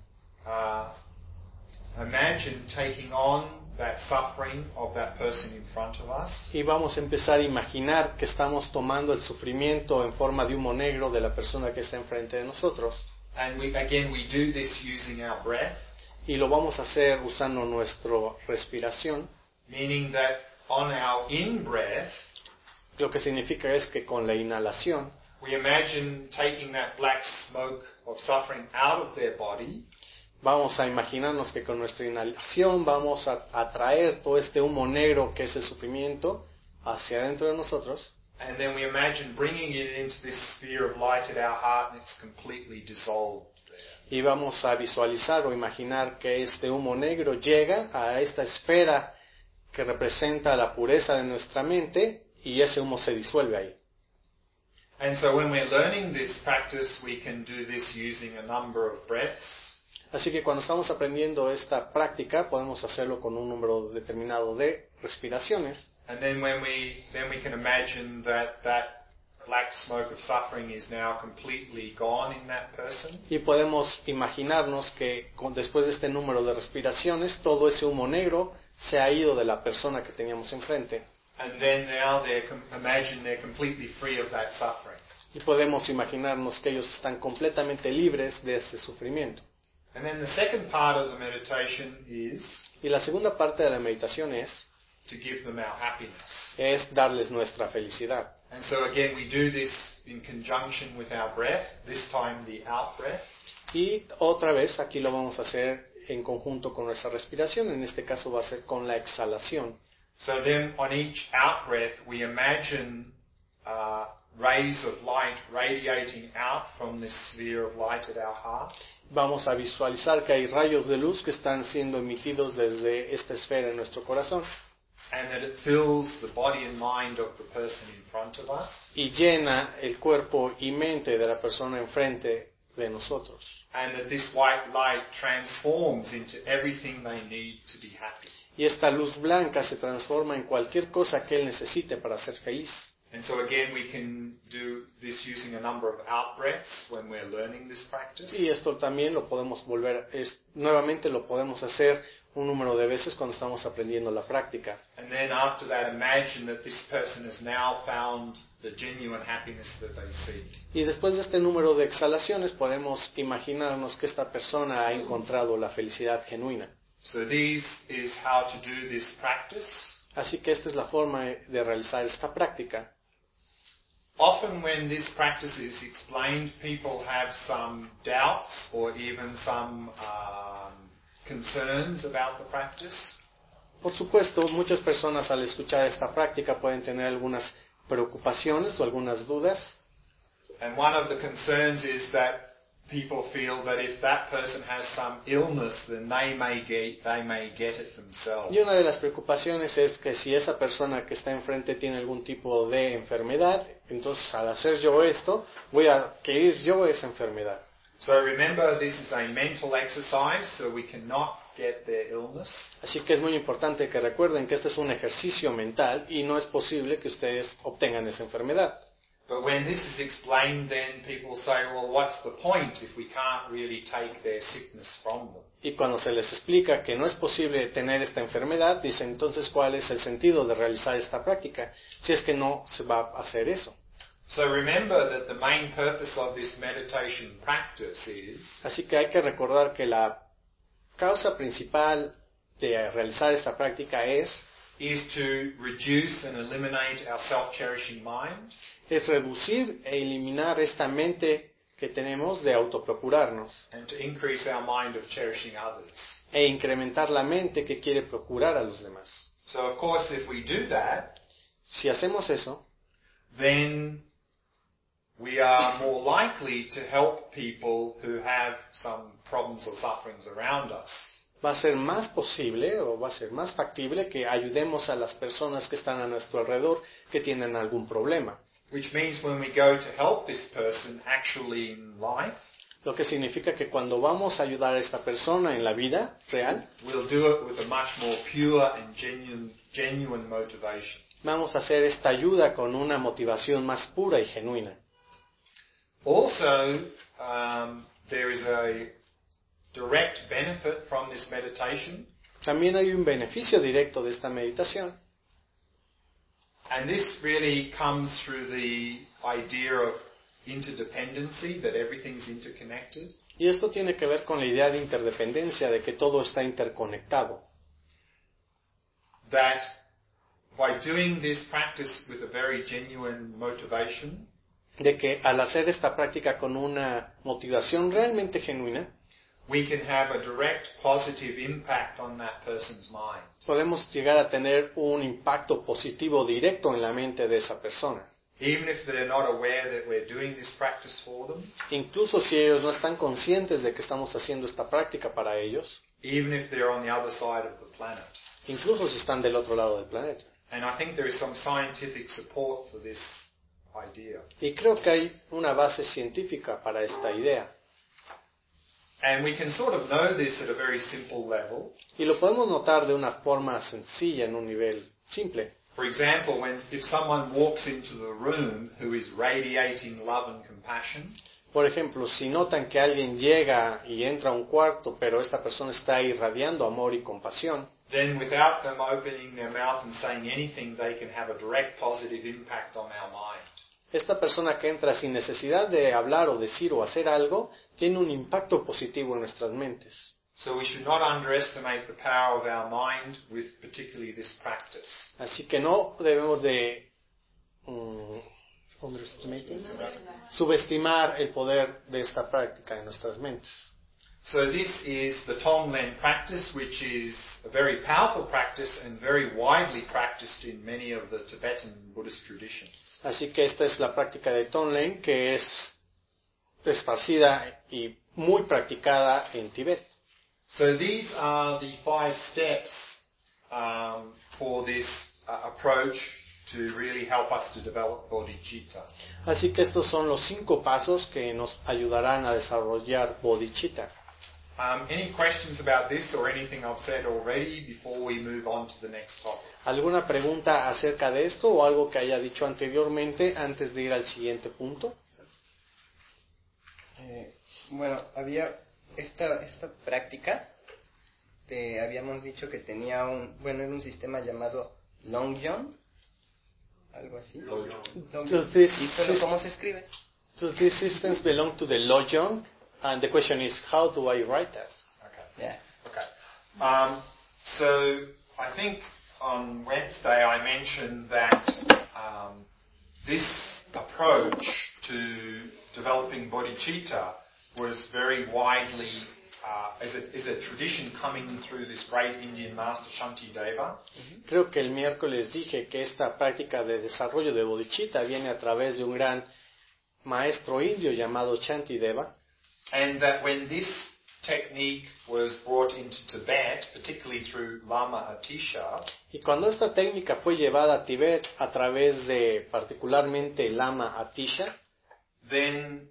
Speaker 1: imagine taking on that suffering of that person in front of us.
Speaker 2: Y vamos a empezar a imaginar que estamos tomando el sufrimiento en forma de humo negro de la persona que está enfrente de nosotros.
Speaker 1: And we do this using our breath.
Speaker 2: Y lo vamos a hacer usando nuestra respiración.
Speaker 1: Meaning that on our in-breath,
Speaker 2: lo que significa es que con la inhalación,
Speaker 1: we imagine taking that black smoke of suffering out of their body.
Speaker 2: Vamos a imaginarnos que con nuestra inhalación vamos a atraer todo este humo negro que es el sufrimiento hacia adentro de nosotros.
Speaker 1: And then we imagine bringing it into this sphere of light at our heart and it's completely dissolved there.
Speaker 2: Y vamos a visualizar o imaginar que este humo negro llega a esta esfera que representa la pureza de nuestra mente y ese humo se disuelve ahí.
Speaker 1: And so when we're learning this practice, we can do this using a number of breaths.
Speaker 2: Así que cuando estamos aprendiendo esta práctica, podemos hacerlo con un número determinado de respiraciones.
Speaker 1: And then we can imagine that black smoke of suffering is now completely gone in that person.
Speaker 2: Y podemos imaginarnos que después de este número de respiraciones, todo ese humo negro se ha ido de la persona que teníamos enfrente.
Speaker 1: And then now imagine they're completely free of that suffering.
Speaker 2: Y podemos imaginarnos que ellos están completamente libres de ese sufrimiento.
Speaker 1: And then the second part of the meditation is
Speaker 2: Y la segunda parte de la meditación es
Speaker 1: to give them our happiness.
Speaker 2: Es darles nuestra felicidad.
Speaker 1: And so again we do this in conjunction with our breath, this time the out breath.
Speaker 2: Y otra vez aquí lo vamos a hacer en conjunto con nuestra respiración, en este caso va a ser con la exhalación.
Speaker 1: So then on each out breath we imagine rays of light radiating out from this sphere of light at our heart.
Speaker 2: Vamos a visualizar que hay rayos de luz que están siendo emitidos desde esta esfera en nuestro corazón.
Speaker 1: And that it fills the body and mind of the person in front of us.
Speaker 2: Y llena el cuerpo y mente de la persona enfrente de nosotros.
Speaker 1: And that this white light transforms into everything they need to be happy.
Speaker 2: Y esta luz blanca se transforma en cualquier cosa que él necesite para ser feliz.
Speaker 1: And so again we can do this using a number of out breaths when we're learning this practice.
Speaker 2: Y esto también lo podemos nuevamente lo podemos hacer un número de veces cuando estamos aprendiendo la práctica.
Speaker 1: And then after that imagine that this person has now found the genuine happiness that they seek.
Speaker 2: Y después de este número de exhalaciones podemos imaginarnos que esta persona ha encontrado la felicidad genuina.
Speaker 1: So this is how to do this practice.
Speaker 2: Así que esta es la forma de realizar esta práctica.
Speaker 1: Often when this practice is explained, people have some doubts or even some concerns about the practice.
Speaker 2: Por supuesto, muchas personas al escuchar esta práctica pueden tener algunas preocupaciones o algunas dudas.
Speaker 1: And one of the concerns is that people feel that if that person has some illness, then they may get it themselves.
Speaker 2: Y una de las preocupaciones es que si esa persona que está enfrente tiene algún tipo de enfermedad, entonces al hacer yo esto, voy a adquirir yo esa enfermedad.
Speaker 1: So remember, this is a mental exercise, so we cannot get their illness.
Speaker 2: Así que es muy importante que recuerden que este es un ejercicio mental y no es posible que ustedes obtengan esa enfermedad.
Speaker 1: But when this is explained, then people say, well, what's the point if we can't really take their sickness from them?
Speaker 2: Y cuando se les explica que no es posible tener esta enfermedad, dicen entonces ¿cuál es el sentido de realizar esta práctica? Si es que no se va a hacer eso.
Speaker 1: So remember that the main purpose of this meditation practice is
Speaker 2: Así que hay que recordar que la causa principal de realizar esta práctica es
Speaker 1: to reduce and eliminate our self-cherishing mind.
Speaker 2: Es reducir e eliminar esta mente que tenemos de autoprocurarnos
Speaker 1: And to increase our mind of cherishing others.
Speaker 2: e incrementar la mente que quiere procurar a los demás.
Speaker 1: So of course if we do that,
Speaker 2: Si hacemos eso,
Speaker 1: then we are more likely to help people who have some problems or sufferings around us.
Speaker 2: va a ser más posible o va a ser más factible que ayudemos a las personas que están a nuestro alrededor que tienen algún problema.
Speaker 1: Which means when we go to help this person actually in life,
Speaker 2: Lo que significa que cuando vamos a ayudar a esta persona en la vida real,
Speaker 1: we'll do it with a much more pure and genuine motivation.
Speaker 2: vamos a hacer esta ayuda con una motivación más pura y genuina.
Speaker 1: Also, there is a direct benefit from this meditation,
Speaker 2: También hay un beneficio directo de esta meditación.
Speaker 1: and this really comes through the idea of interdependency, that everything's interconnected.
Speaker 2: Y esto tiene que ver con la idea de interdependencia, de que todo está interconectado.
Speaker 1: That by doing this practice with a very genuine motivation,
Speaker 2: De que al hacer esta práctica con una motivación realmente genuina,
Speaker 1: we can have a direct positive impact on that person's mind.
Speaker 2: podemos llegar a tener un impacto positivo directo en la mente de esa persona.
Speaker 1: Even if they're not aware that we're doing this practice for them,
Speaker 2: Incluso si ellos no están conscientes de que estamos haciendo esta práctica para ellos,
Speaker 1: even if they're on the other side of the planet.
Speaker 2: incluso si están del otro lado del planeta.
Speaker 1: And I think there is some scientific support for this idea.
Speaker 2: Y creo que hay una base científica para esta idea.
Speaker 1: And we can sort of know this at a very simple level.
Speaker 2: Y lo podemos notar de una forma sencilla, en un nivel simple.
Speaker 1: For example, if someone walks into the room who is radiating love and compassion,
Speaker 2: Por ejemplo, si notan que alguien llega y entra a un cuarto, pero esta persona está irradiando amor y compasión,
Speaker 1: then without them opening their mouth and saying anything, they can have a direct positive impact on our mind.
Speaker 2: esta persona que entra sin necesidad de hablar o decir o hacer algo, tiene un impacto positivo en nuestras mentes.
Speaker 1: So we should not underestimate the power of our mind with particularly this practice.
Speaker 2: Así que no debemos de subestimar el poder de esta práctica en nuestras mentes.
Speaker 1: So this is the Tonglen practice, which is a very powerful practice and very widely practiced in many of the Tibetan Buddhist traditions.
Speaker 2: Así que esta es la práctica de Tonglen, que es esparcida y muy practicada en Tibet.
Speaker 1: So these are the 5 steps for this approach to really help us to develop bodhicitta.
Speaker 2: Así que estos son los 5 pasos que nos ayudarán a desarrollar bodhicitta.
Speaker 1: Any questions about this or anything I've said already before we move on to the next topic?
Speaker 2: ¿Alguna pregunta acerca de esto o algo que haya dicho anteriormente antes de ir al siguiente punto?
Speaker 3: Bueno, había esta práctica, habíamos dicho que tenía era un sistema llamado Longjong, algo así. Pero ¿cómo se escribe?
Speaker 2: Does these systems belong to the Lojong? And the question is, how do I write that?
Speaker 1: Okay.
Speaker 3: Yeah.
Speaker 1: Okay. So I think on Wednesday I mentioned that this approach to developing bodhicitta was very widely, is a tradition coming through this great Indian master Shantideva.
Speaker 2: Creo que el miércoles dije que esta práctica de desarrollo de bodhicitta viene a través de un gran maestro indio llamado Shantideva.
Speaker 1: And that when this technique was brought into Tibet, particularly through Lama Atisha,
Speaker 2: y cuando esta técnica fue llevada a Tibet a través de particularmente Lama Atisha,
Speaker 1: then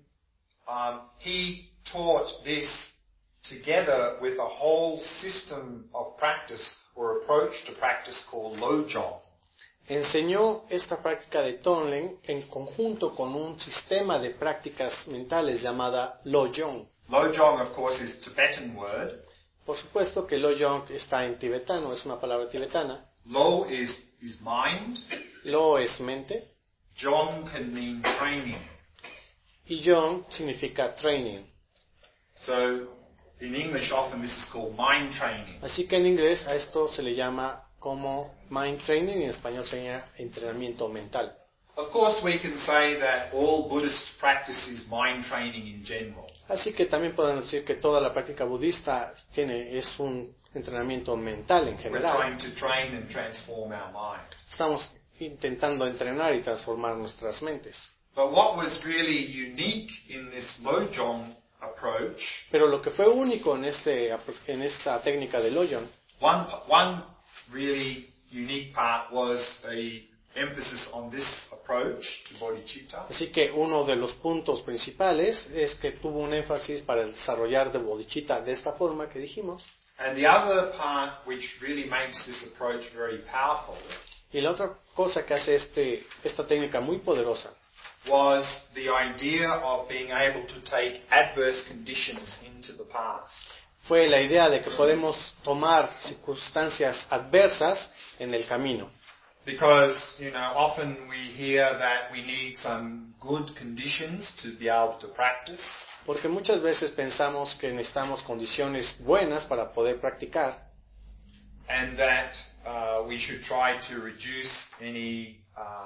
Speaker 1: he taught this together with a whole system of practice or approach to practice called Lojong.
Speaker 2: Enseñó esta práctica de Tonglen en conjunto con un sistema de prácticas mentales llamada Lojong.
Speaker 1: Lojong, of course, is a Tibetan word.
Speaker 2: Por supuesto que Lojong está en tibetano, es una palabra tibetana.
Speaker 1: Lo is mind.
Speaker 2: Lo es mente.
Speaker 1: Jong can mean training.
Speaker 2: Y Jong significa training.
Speaker 1: So, in English, often this is called mind training.
Speaker 2: Así que en inglés a esto se le llama como mind training y en español sería entrenamiento mental.
Speaker 1: Of course, we can say that all Buddhist practice is mind training in general.
Speaker 2: Así que también podemos decir que toda la práctica budista es un entrenamiento mental en
Speaker 1: We're
Speaker 2: general.
Speaker 1: trying to train and transform our mind.
Speaker 2: Estamos intentando entrenar y transformar nuestras mentes.
Speaker 1: But what was really unique in this Lojong approach,
Speaker 2: Pero lo que fue único en esta técnica de Lojong,
Speaker 1: one really unique part was a emphasis on this approach to bodhicitta.
Speaker 2: así que uno de los puntos principales es que tuvo un énfasis para el desarrollar de bodhicitta de esta forma que dijimos.
Speaker 1: And the other part which really makes this approach very powerful
Speaker 2: Y la otra cosa que hace esta técnica muy poderosa
Speaker 1: was the idea of being able to take adverse conditions into the past.
Speaker 2: fue la idea de que podemos tomar circunstancias adversas en el camino.
Speaker 1: Because, often we hear that we need some good conditions to be able to practice.
Speaker 2: Porque muchas veces pensamos que necesitamos condiciones buenas para poder practicar.
Speaker 1: And that we should try to reduce any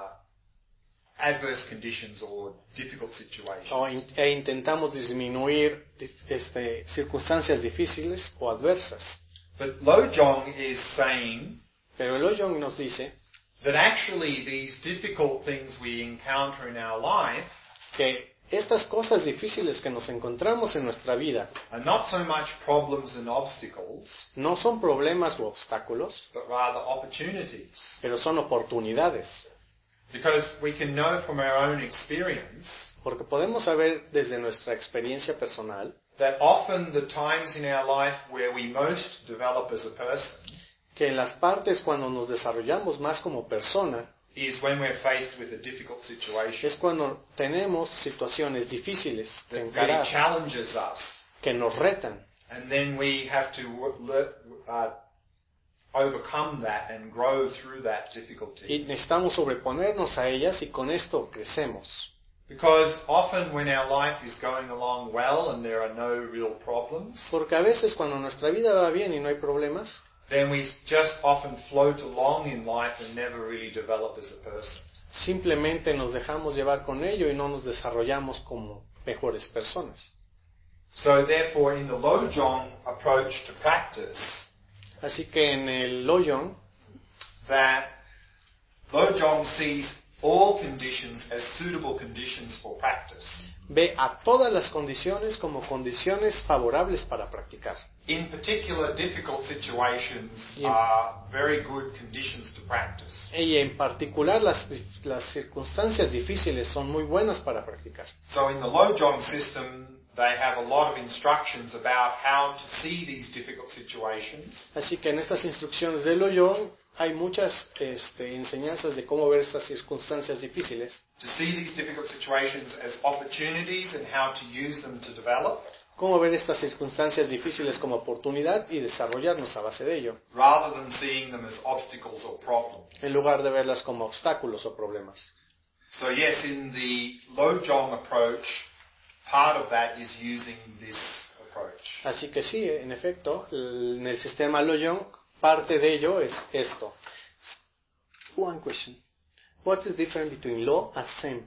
Speaker 1: adverse conditions or difficult situations.
Speaker 2: E intentamos disminuir circunstancias difíciles o adversas.
Speaker 1: But Lojong is saying
Speaker 2: Pero el Lojong nos dice
Speaker 1: that actually these difficult things we encounter in our life
Speaker 2: que estas cosas difíciles que nos encontramos en nuestra vida
Speaker 1: are not so much problems and obstacles,
Speaker 2: no son problemas u obstáculos,
Speaker 1: but rather opportunities.
Speaker 2: pero son oportunidades.
Speaker 1: Because we can know from our own experience
Speaker 2: Porque podemos saber desde nuestra experiencia personal
Speaker 1: that often the times in our life where we most develop as a person
Speaker 2: que en las partes cuando nos desarrollamos más como persona
Speaker 1: is when we're faced with a difficult situation
Speaker 2: es cuando tenemos situaciones difíciles que
Speaker 1: that really
Speaker 2: encarar,
Speaker 1: challenges us.
Speaker 2: que nos retan.
Speaker 1: And then we have to overcome that and grow through that difficulty.
Speaker 2: Y necesitamos sobreponernos a ellas y con esto crecemos.
Speaker 1: Because often when our life is going along well and there are no real problems,
Speaker 2: Porque a veces cuando nuestra vida va bien y no hay problemas,
Speaker 1: then we just often float along in life and never really develop as a person.
Speaker 2: simplemente nos dejamos llevar con ello y no nos desarrollamos como mejores personas.
Speaker 1: So therefore, in the Lojong approach to practice,
Speaker 2: Así que en el Lojong,
Speaker 1: that Lojong sees all conditions as suitable conditions for practice.
Speaker 2: ve a todas las condiciones como condiciones favorables para practicar.
Speaker 1: In particular, difficult situations
Speaker 2: Yeah.
Speaker 1: are very good conditions to practice.
Speaker 2: Y en particular las circunstancias difíciles son muy buenas para practicar.
Speaker 1: So in the Lojong system, they have a lot of instructions about how to see these difficult situations.
Speaker 2: Así que en estas instrucciones del Lojong hay muchas enseñanzas de cómo ver estas circunstancias difíciles,
Speaker 1: To see these difficult situations as opportunities and how to use them to develop,
Speaker 2: cómo ver estas circunstancias difíciles como oportunidad y desarrollarnos a base de ello,
Speaker 1: rather than seeing them as obstacles or problems.
Speaker 2: en lugar de verlas como obstáculos o problemas.
Speaker 1: So yes, in the Lojong approach, part of that is using this approach.
Speaker 2: Así que sí, en efecto, en el sistema Lojong, parte de ello es esto, one question. What's the difference between lo and sem?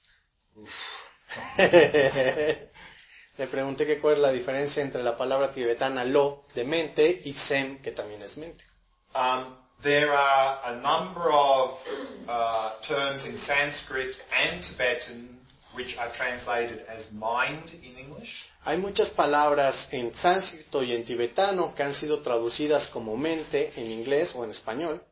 Speaker 2: Le pregunté que cuál es la diferencia entre la palabra tibetana lo, de mente, y sem, que también es mente.
Speaker 1: There are a number of terms in Sanskrit and Tibetan which are translated as mind in English.
Speaker 2: Hay muchas palabras en sánscrito y en tibetano que han sido traducidas como mente en inglés o en español.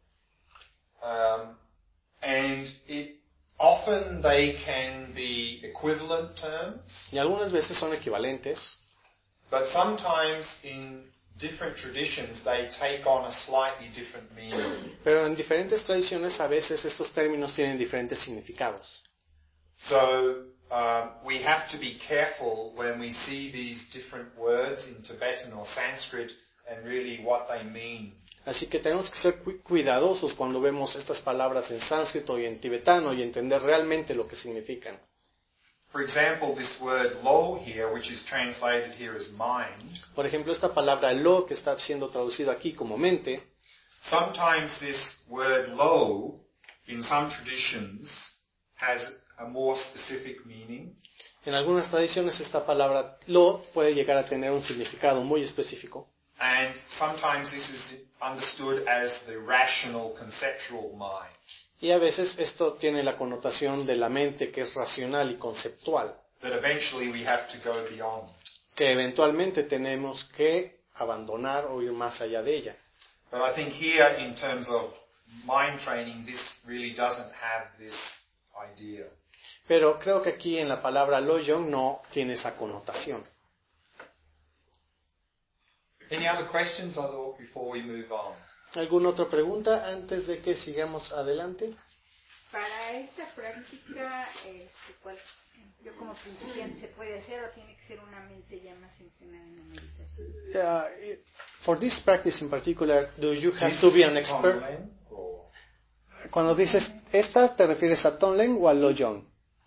Speaker 1: And often they can be equivalent terms.
Speaker 2: Y algunas veces son equivalentes.
Speaker 1: But sometimes in different traditions they take on a slightly different meaning.
Speaker 2: Pero en diferentes tradiciones a veces estos términos tienen diferentes significados.
Speaker 1: So we have to be careful when we see these different words in Tibetan or Sanskrit and really what they mean.
Speaker 2: Así que tenemos que ser cuidadosos cuando vemos estas palabras en sánscrito y en tibetano y entender realmente lo que significan.
Speaker 1: For example, this word lo here, which is translated here as mind.
Speaker 2: Por ejemplo, esta palabra lo, que está siendo traducido aquí como mente,
Speaker 1: Sometimes this word lo, in some traditions, has a more specific meaning.
Speaker 2: en algunas tradiciones esta palabra lo puede llegar a tener un significado muy específico.
Speaker 1: And sometimes this is understood as the rational, conceptual mind.
Speaker 2: Y a veces esto tiene la connotación de la mente que es racional y conceptual,
Speaker 1: That eventually we have to go beyond.
Speaker 2: que eventualmente tenemos que abandonar o ir más allá de ella.
Speaker 1: But I think here, in terms of mind training, this really doesn't have this idea.
Speaker 2: Pero creo que aquí en la palabra Lojong no tiene esa connotación.
Speaker 1: Any other questions before we move on?
Speaker 2: ¿Alguna otra pregunta antes de que sigamos adelante?
Speaker 4: Para esta práctica, yo como principiante, ¿se puede hacer o tiene que ser una mente ya más entrenada en la meditación?
Speaker 2: For this practice in particular, do you have to be an expert? Cuando dices esta, ¿te refieres a Tonglen o a Lojong?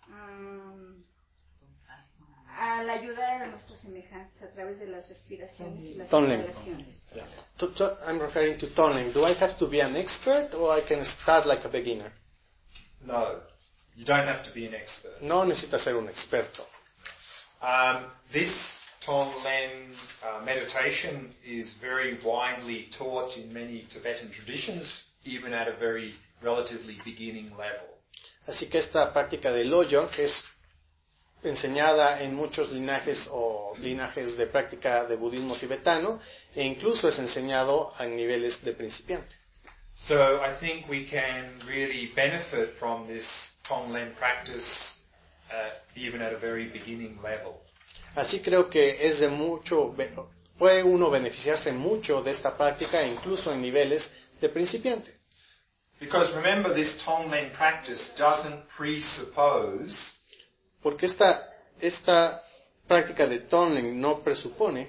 Speaker 4: Al ayudar a nuestros semejantes a través de las respiraciones y las
Speaker 2: Tonglen.
Speaker 4: exhalaciones.
Speaker 2: I'm referring to Tonglen. Do I have to be an expert or I can start like a beginner?
Speaker 1: No, you don't have to be an expert.
Speaker 2: No necesitas ser un experto.
Speaker 1: This Tonglen meditation is very widely taught in many Tibetan traditions, even at a very relatively beginning level.
Speaker 2: Así que esta práctica de Lojong es enseñada en muchos linajes o linajes de práctica de budismo tibetano e incluso es enseñado a niveles de principiante.
Speaker 1: So I think we can really benefit from this Tonglen practice even at a very beginning level.
Speaker 2: Así creo que es de mucho, puede uno beneficiarse mucho de esta práctica incluso en niveles de principiante.
Speaker 1: Because remember, this Tonglen practice doesn't presuppose
Speaker 2: Porque esta práctica de Tonglen no presupone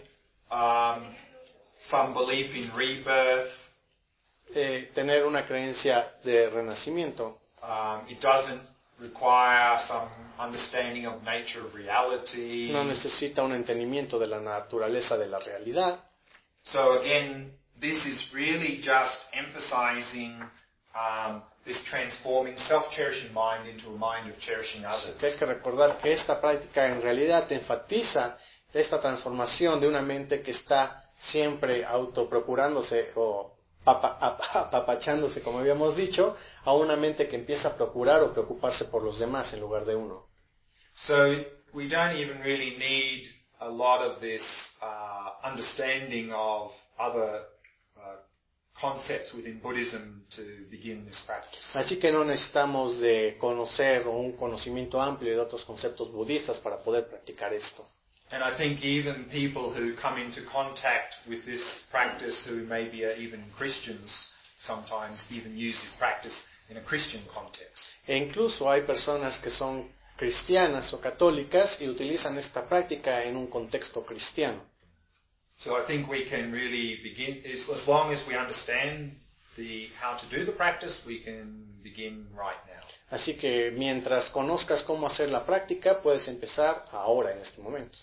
Speaker 1: some belief in rebirth.
Speaker 2: Tener una creencia de renacimiento.
Speaker 1: It doesn't require some understanding of nature of reality.
Speaker 2: No necesita un entendimiento de la naturaleza de la realidad.
Speaker 1: So again, this is really just emphasizing this transforming self-cherishing mind into a mind of cherishing others.
Speaker 2: Hay que recordar que esta práctica en realidad enfatiza esta transformación de una mente que está siempre autoprocurándose o apapachándose, como habíamos dicho, a una mente que empieza a procurar o preocuparse por los demás en lugar de uno.
Speaker 1: So we don't even really need a lot of this understanding of other concepts within Buddhism to begin this practice.
Speaker 2: Así que no necesitamos de conocer o un conocimiento amplio de otros conceptos budistas para poder practicar esto.
Speaker 1: And I think even people who come into contact with this practice who maybe are even Christians sometimes even use this practice in a Christian context.
Speaker 2: E incluso hay personas que son cristianas o católicas y utilizan esta práctica en un contexto cristiano.
Speaker 1: So I think we can really begin, as long as we understand how to do the practice, we can begin right now.
Speaker 2: Así que mientras conozcas cómo hacer la práctica, puedes empezar ahora, en este momento.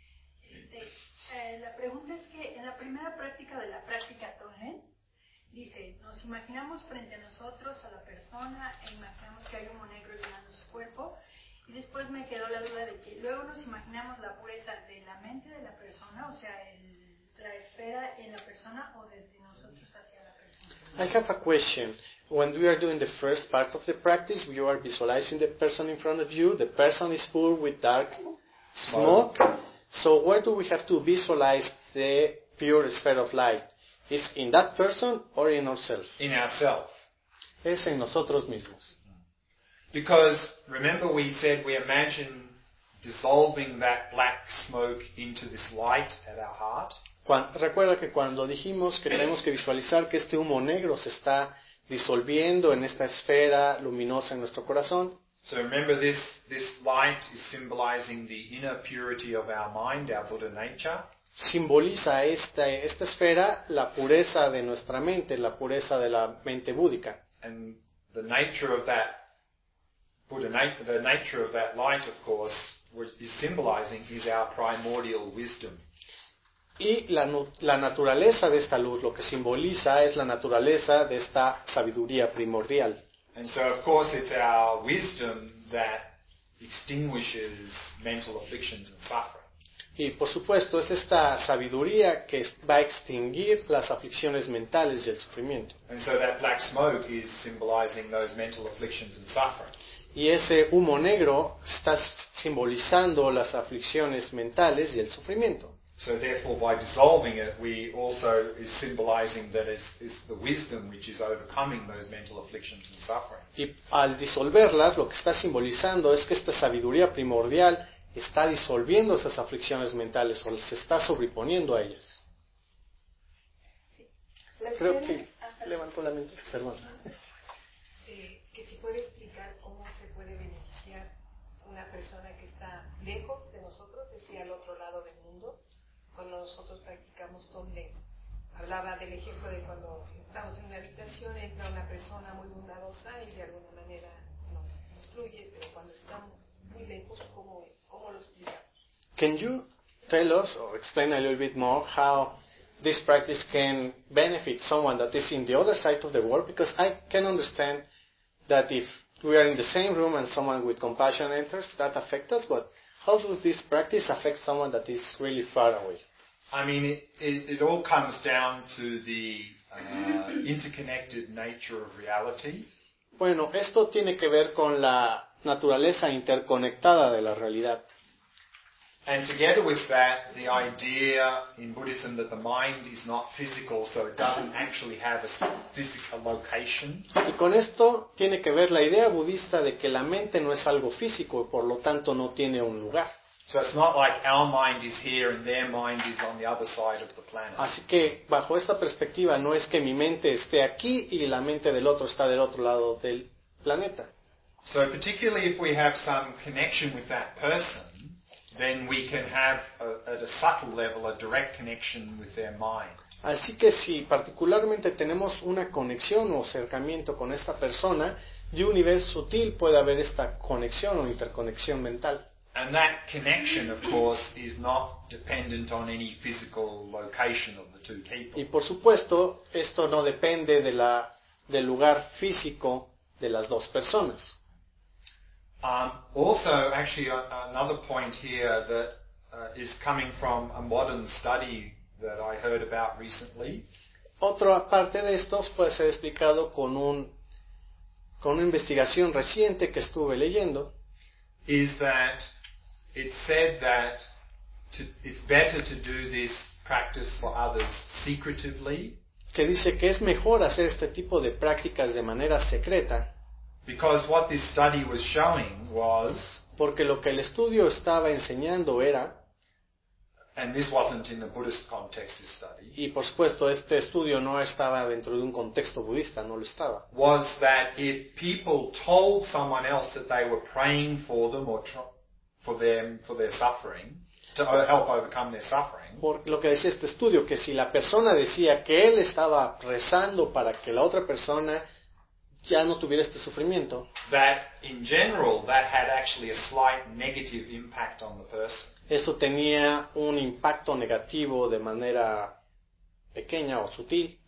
Speaker 4: La pregunta es que en la primera práctica de la práctica Tonglen, dice, nos
Speaker 5: imaginamos frente a nosotros a la persona e imaginamos que hay humo negro llenando su cuerpo, y después me quedó la duda de que luego nos imaginamos la pureza de la mente de la persona, o sea, la esfera en la persona, o desde nosotros hacia la persona.
Speaker 2: I have a question. When we are doing the first part of the practice, you are visualizing the person in front of you. The person is full with dark smoke. So where do we have to visualize the pure sphere of light? Is in that person or in ourselves?
Speaker 1: In ourselves.
Speaker 2: Es en nosotros mismos.
Speaker 1: Because remember we said we imagine dissolving that black smoke into this light at our heart.
Speaker 2: Recuerda que cuando dijimos que tenemos que visualizar que este humo negro se está disolviendo en esta esfera luminosa en nuestro corazón.
Speaker 1: So remember this light is symbolizing the inner purity of our mind, our Buddha nature.
Speaker 2: Simboliza esta esfera la pureza de nuestra mente, la pureza de la mente búdica.
Speaker 1: And the nature of that the nature of that light, of course, what is symbolizing is our primordial wisdom.
Speaker 2: Y la naturaleza de esta luz, lo que simboliza es la naturaleza de esta sabiduría primordial.
Speaker 1: And so, of course, it's our wisdom that extinguishes mental afflictions and suffering.
Speaker 2: Y por supuesto, es esta sabiduría que va a extinguir las aflicciones mentales y el sufrimiento.
Speaker 1: And so that black smoke is symbolizing those mental afflictions and suffering.
Speaker 2: Y ese humo negro está simbolizando las aflicciones mentales y el sufrimiento.
Speaker 1: So therefore, by dissolving it, we also is symbolizing that it's the wisdom which is overcoming those mental afflictions and suffering.
Speaker 2: Y al disolverlas, lo que está simbolizando es que esta sabiduría primordial está disolviendo esas aflicciones mentales o se está sobreponiendo a ellas. Creo que levantó la mente. Perdón.
Speaker 6: Que si puede explicar cómo se puede beneficiar una persona que está lejos de nosotros, es decir, al otro lado del mundo, cuando nosotros practicamos Tonglen. Hablaba del ejemplo de cuando estamos en una habitación, entra una persona muy bondadosa y de alguna manera nos influye, pero cuando estamos muy lejos, ¿cómo lo explicamos?
Speaker 2: Can you tell us or explain a little bit more how this practice can benefit someone that is in the other side of the world? Because I can understand that if we are in the same room and someone with compassion enters, that affects us, but how does this practice affect someone that is really far away?
Speaker 1: I mean, it all comes down to the interconnected nature of reality.
Speaker 2: Bueno, esto tiene que ver con la naturaleza interconectada de la realidad.
Speaker 1: And together with that, the idea in Buddhism that the mind is not physical, so it doesn't actually have a physical location.
Speaker 2: Y con esto tiene que ver la idea budista de que la mente no es algo físico y por lo tanto no tiene un lugar.
Speaker 1: So it's not like our mind is here and their mind is on the other side of the planet.
Speaker 2: Así que bajo esta perspectiva no es que mi mente esté aquí y la mente del otro está del otro lado del planeta.
Speaker 1: So particularly if we have some connection with that person, then we can have, at a subtle level, a direct connection with their mind.
Speaker 2: Así que si particularmente tenemos una conexión o acercamiento con esta persona, de un nivel sutil puede haber esta conexión o interconexión mental.
Speaker 1: And that connection, of course, is not dependent on any physical location of the two people.
Speaker 2: Y por supuesto, esto no depende del lugar físico de las dos personas.
Speaker 1: Also, actually, another point here that is coming from a modern study that I heard about recently.
Speaker 2: Otra parte de estos puede ser explicado con una investigación reciente que estuve leyendo.
Speaker 1: Is that it's said that it's better to do this practice for others secretively.
Speaker 2: Que dice que es mejor hacer este tipo de prácticas de manera secreta.
Speaker 1: Because what this study was showing was,
Speaker 2: porque lo que el estudio estaba enseñando era,
Speaker 1: and this wasn't in a Buddhist context, this study,
Speaker 2: y por supuesto este estudio no estaba dentro de un contexto budista, no lo estaba,
Speaker 1: was that if people told someone else that they were praying for them or for their suffering, to help overcome their suffering,
Speaker 2: por lo que decía este estudio, que si la persona decía que él estaba rezando para que la otra persona ya no tuviera este sufrimiento,
Speaker 1: that in general that had actually a slight negative impact on the person.
Speaker 2: Eso tenía un impacto negativo de manera pequeña o sutil.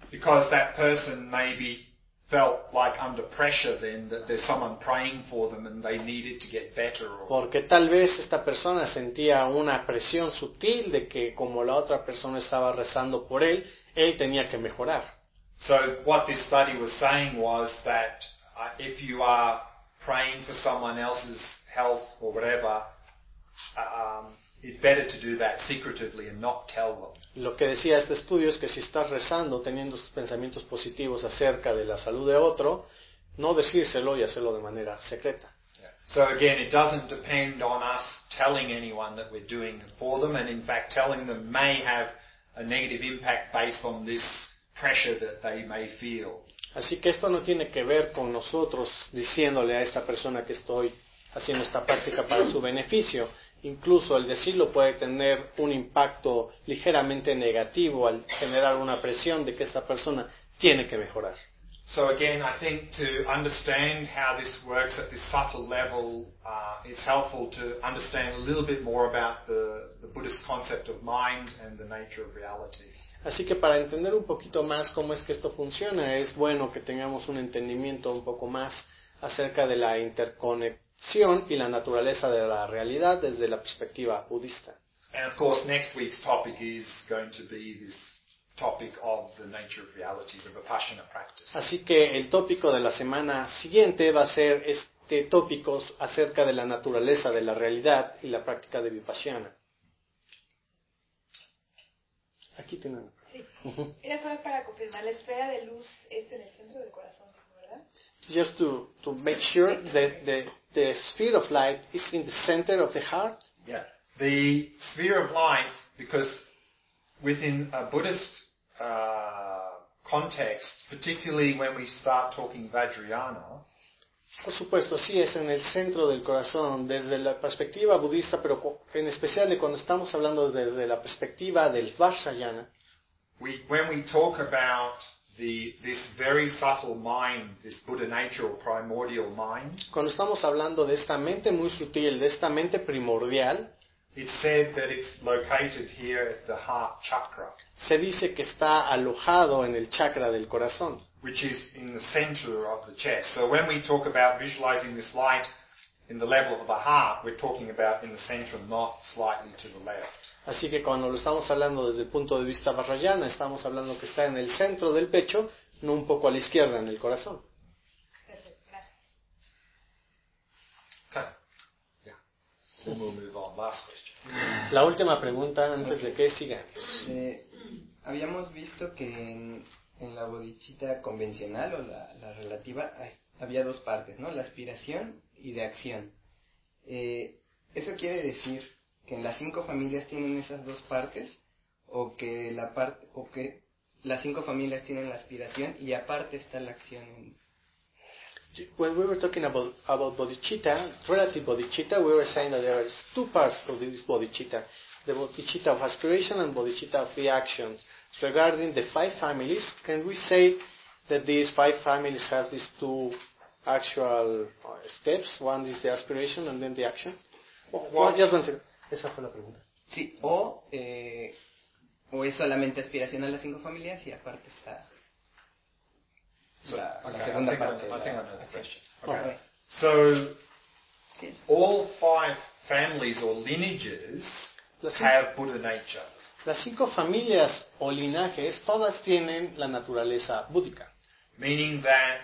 Speaker 1: Because that person maybe felt like under pressure then that there's someone praying for them and they needed to get better.
Speaker 2: Porque tal vez esta persona sentía una presión sutil de que como la otra persona estaba rezando por él tenía que mejorar.
Speaker 1: So what this study was saying was that if you are praying for someone else's health or whatever, it's better to do that secretively and not tell them.
Speaker 2: Lo que decía este estudio es que si estás rezando, teniendo sus pensamientos positivos acerca de la salud de otro, no decírselo y hacerlo de manera secreta.
Speaker 1: Yeah. So again, it doesn't depend on us telling anyone that we're doing it for them, and in fact telling them may have a negative impact based on this pressure that they may feel.
Speaker 2: Así que esto no tiene que ver con nosotros diciéndole a esta persona que estoy haciendo esta práctica para su beneficio. Incluso el decirlo puede tener un impacto ligeramente negativo al generar una presión de que esta persona tiene que mejorar.
Speaker 1: So again, I think to understand how this works at this subtle level, it's helpful to understand a little bit more about the Buddhist concept of mind and the nature of reality.
Speaker 2: Así que para entender un poquito más cómo es que esto funciona, es bueno que tengamos un entendimiento un poco más acerca de la interconexión y la naturaleza de la realidad desde la perspectiva budista.
Speaker 1: And of course, next week's topic is going to be this topic of the nature of reality, the Vipassana practice.
Speaker 2: Así que el tópico de la semana siguiente va a ser este tópico acerca de la naturaleza de la realidad y la práctica de Vipassana. Aquí tienen.
Speaker 6: Sí. Era solo para confirmar, la esfera de luz es en el centro del corazón, ¿verdad?
Speaker 2: Just to make sure that the sphere of light is in the center of the heart.
Speaker 1: Yeah. The sphere of light, because within a Buddhist context, particularly when we start talking Vajrayana,
Speaker 2: por supuesto, sí, es en el centro del corazón, desde la perspectiva budista, pero en especial de cuando estamos hablando desde la perspectiva del Vajrayana.
Speaker 1: When we talk about this very subtle mind, this Buddha nature or primordial mind,
Speaker 2: cuando estamos hablando de esta mente muy sutil, de esta mente primordial,
Speaker 1: it's said that it's located here at the heart chakra,
Speaker 2: se dice que está alojado en el chakra del corazón,
Speaker 1: which is in the center of the chest. So when we talk about visualizing this light in the level of the heart, we're talking about in the center, not slightly to the left.
Speaker 2: Así que cuando lo estamos hablando desde el punto de vista Vajrayana, estamos hablando que está en el centro del pecho, no un poco a la izquierda, en el corazón.
Speaker 1: Okay. Yeah. Then we'll move on. Last question.
Speaker 2: La última pregunta antes de que sigamos.
Speaker 3: Habíamos visto que en la bodhicitta convencional o la relativa había dos partes, ¿no? La aspiración y de acción. ¿Eso quiere decir que en las 5 familias tienen esas dos partes o que las 5 familias tienen la aspiración y aparte está la acción?
Speaker 2: When we were talking about bodhicitta, relative bodhicitta, we were saying that there are two parts of this bodhicitta, the bodhicitta of aspiration and bodhicitta of the actions. Regarding the 5 families, can we say that these 5 families have these two actual steps? One is the aspiration and then the action? Just one second. Esa fue la pregunta.
Speaker 3: Sí, o es solamente aspiración a las 5 familias y aparte está la segunda parte.
Speaker 1: I think I know the question. Okay.
Speaker 3: Okay.
Speaker 1: So, all 5 families or lineages have Buddha nature.
Speaker 2: Las 5 familias o linajes, todas tienen la naturaleza búdica.
Speaker 1: Meaning that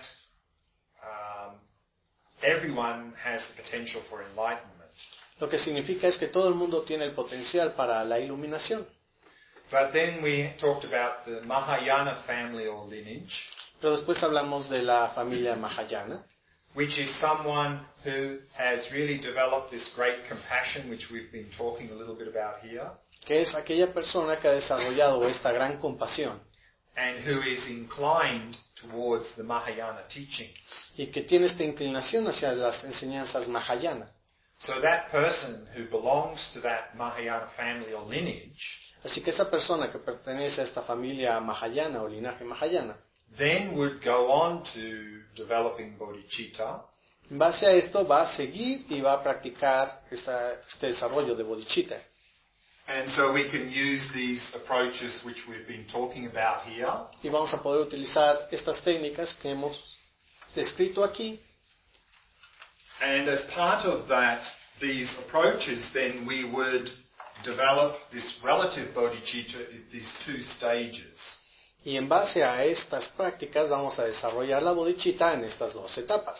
Speaker 1: everyone has the potential for enlightenment.
Speaker 2: Lo que significa es que todo el mundo tiene el potencial para la iluminación.
Speaker 1: But then we talked about the Mahayana family or lineage,
Speaker 2: Pero después hablamos de la familia Mahayana,
Speaker 1: which is someone who has really developed this great compassion, which we've been talking a little bit about here,
Speaker 2: que es aquella persona que ha desarrollado esta gran compasión
Speaker 1: and who is inclined towards the Mahayana teachings.
Speaker 2: y que tiene esta inclinación hacia las enseñanzas Mahayana.
Speaker 1: So that person who belongs to that Mahayana family or lineage
Speaker 2: Así que esa persona que pertenece a esta familia Mahayana o linaje Mahayana,
Speaker 1: then would go on to developing bodhicitta,
Speaker 2: en base a esto va a seguir y va a practicar este desarrollo de bodhicitta.
Speaker 1: And so we can use these approaches which we've been talking about here.
Speaker 2: Y vamos a poder utilizar estas técnicas que hemos descrito aquí.
Speaker 1: And as part of that, these approaches, then we would develop this relative bodhicitta at these two stages.
Speaker 2: Y en base a estas prácticas vamos a desarrollar la bodhicitta en estas dos etapas.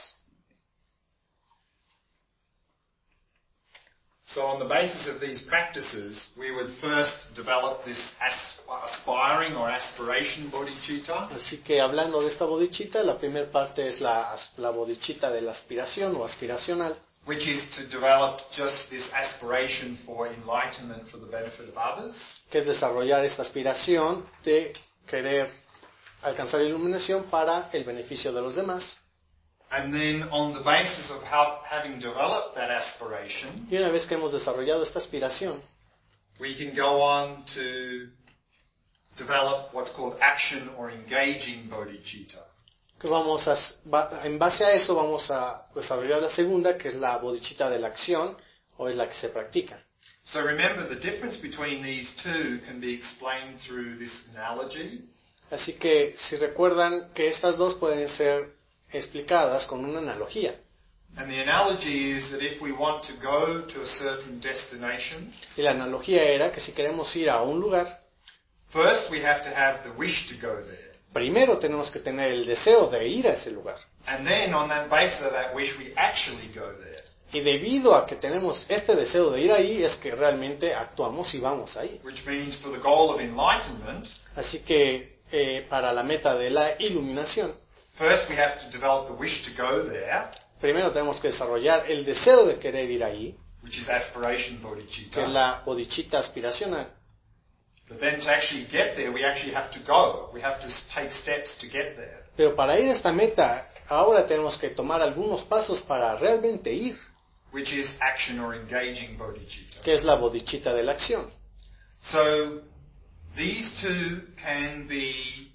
Speaker 1: So on the basis of these practices, we would first develop this aspiring or aspiration bodhicitta.
Speaker 2: Así que hablando de esta bodhicitta, la primera parte es la bodhicitta de la aspiración o aspiracional,
Speaker 1: Which is to develop just this aspiration for enlightenment for the benefit of others.
Speaker 2: que es desarrollar esta aspiración de querer alcanzar iluminación para el beneficio de los demás.
Speaker 1: And then on the basis of having developed that aspiration,
Speaker 2: Y una vez que hemos desarrollado esta aspiración,
Speaker 1: we can go on to develop what's called action or engaging bodhicitta.
Speaker 2: que en base a eso vamos a desarrollar la segunda, que es la bodhicitta de la acción, o es la que se practica.
Speaker 1: So remember, the difference between these two can be explained through this analogy.
Speaker 2: Así que si recuerdan que estas dos pueden ser explicadas con una analogía.
Speaker 1: And the analogy is that if we want to go to a certain destination,
Speaker 2: Y la analogía era que si queremos ir a un lugar,
Speaker 1: first we have to have the wish to go there.
Speaker 2: primero tenemos que tener el deseo de ir a ese lugar.
Speaker 1: And then on that basis of that wish, we actually go there.
Speaker 2: Y debido a que tenemos este deseo de ir ahí, es que realmente actuamos y vamos ahí.
Speaker 1: Which means for the goal of enlightenment,
Speaker 2: Así que para la meta de la iluminación,
Speaker 1: first we have to develop the wish to go there,
Speaker 2: primero tenemos que desarrollar el deseo de querer ir ahí,
Speaker 1: which is aspiration
Speaker 2: que es
Speaker 1: bodhicitta.
Speaker 2: la bodhicitta aspiracional.
Speaker 1: But then to actually get there, we actually have to go. We have to take steps to get there.
Speaker 2: Pero para ir a esta meta, ahora tenemos que tomar algunos pasos para realmente ir,
Speaker 1: Which is action or engaging bodhicitta.
Speaker 2: que es la bodhicitta de la acción.
Speaker 1: So these two can be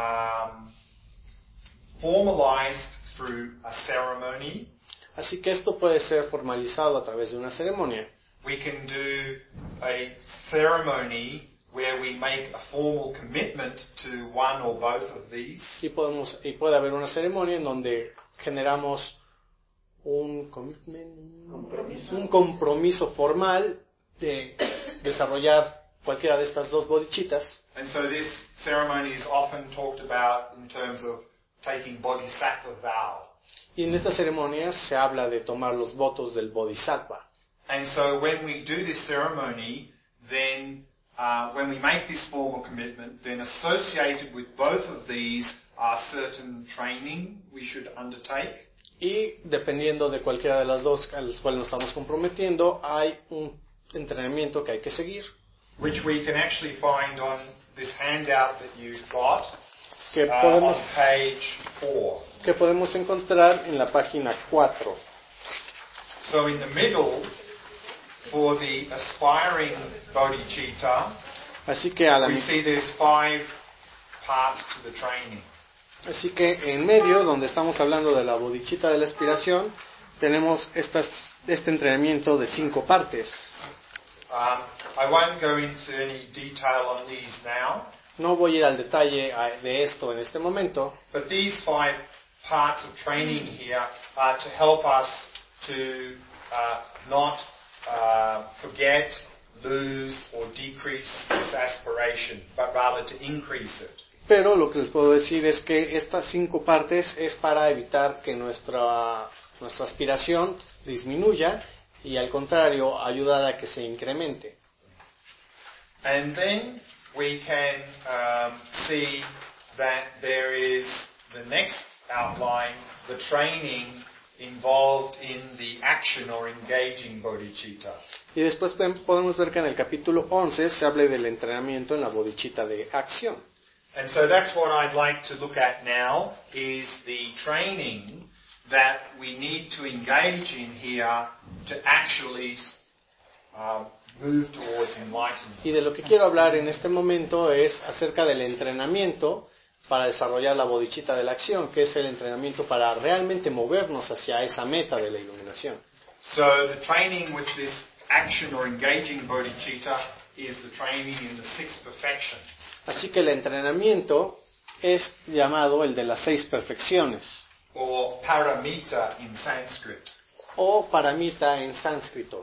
Speaker 1: formalized through a ceremony.
Speaker 2: Así que esto puede ser formalizado a través de una ceremonia.
Speaker 1: We can do a ceremony where we make a formal commitment to one or both of these.
Speaker 2: Y puede haber una ceremonia en donde generamos un compromiso formal de desarrollar cualquiera de estas dos bodhicittas.
Speaker 1: And so this ceremony is often talked about in terms of taking bodhisattva vow.
Speaker 2: Y en esta ceremonia se habla de tomar los votos del bodhisattva.
Speaker 1: And so when we do this ceremony, then when we make this formal commitment, then associated with both of these are certain training we should undertake.
Speaker 2: Y dependiendo de cualquiera de las dos a las cuales nos estamos comprometiendo, hay un entrenamiento que hay que seguir.
Speaker 1: Which we can actually find on this handout that you've got
Speaker 2: Que
Speaker 1: on page 4.
Speaker 2: que podemos encontrar en la página 4.
Speaker 1: So in the middle, for the aspiring bodhicitta,
Speaker 2: Así que
Speaker 1: we see there's 5 parts to the training.
Speaker 2: Así que en medio, donde estamos hablando de la bodhicitta de la aspiración, tenemos este entrenamiento de 5 partes.
Speaker 1: I won't go into any detail on these now,
Speaker 2: No voy a ir al detalle de esto en este momento,
Speaker 1: but these 5 parts of training here are to help us to not forget, lose, or decrease this aspiration, but rather to increase it.
Speaker 2: pero lo que les puedo decir es que estas 5 partes es para evitar que nuestra aspiración disminuya y al contrario ayudar a que se incremente.
Speaker 1: And then we can see that there is the next outline, the training involved in the action or engaging bodhicitta.
Speaker 2: Y después podemos ver que en el capítulo 11 se habla del entrenamiento en la bodhicitta de acción.
Speaker 1: And so that's what I'd like to look at now, is the training that we need to engage in here to actually move towards enlightenment.
Speaker 2: Y de lo que quiero hablar en este momento es acerca del entrenamiento para desarrollar la bodhicitta de la acción, que es el entrenamiento para realmente movernos hacia esa meta de la iluminación.
Speaker 1: So the training with this action or engaging bodhicitta is the training in the 6 perfections.
Speaker 2: Así que el entrenamiento es llamado el de las 6 perfecciones.
Speaker 1: Or paramita in Sanskrit.
Speaker 2: O paramita en sánscrito.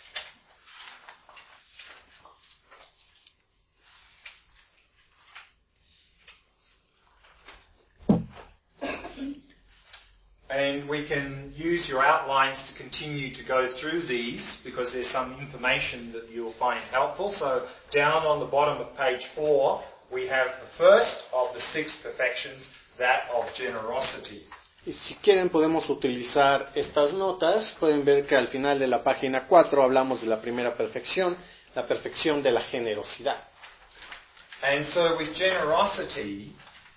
Speaker 1: And we can use your outlines to continue to go through these because there's some information that you'll find helpful. So down on the bottom of page 4, we have the first of the 6 perfections, that of generosity.
Speaker 2: Y si quieren podemos utilizar estas notas. Pueden ver que al final de la página 4 hablamos de la primera perfección, la perfección de la generosidad.
Speaker 1: And so with generosity,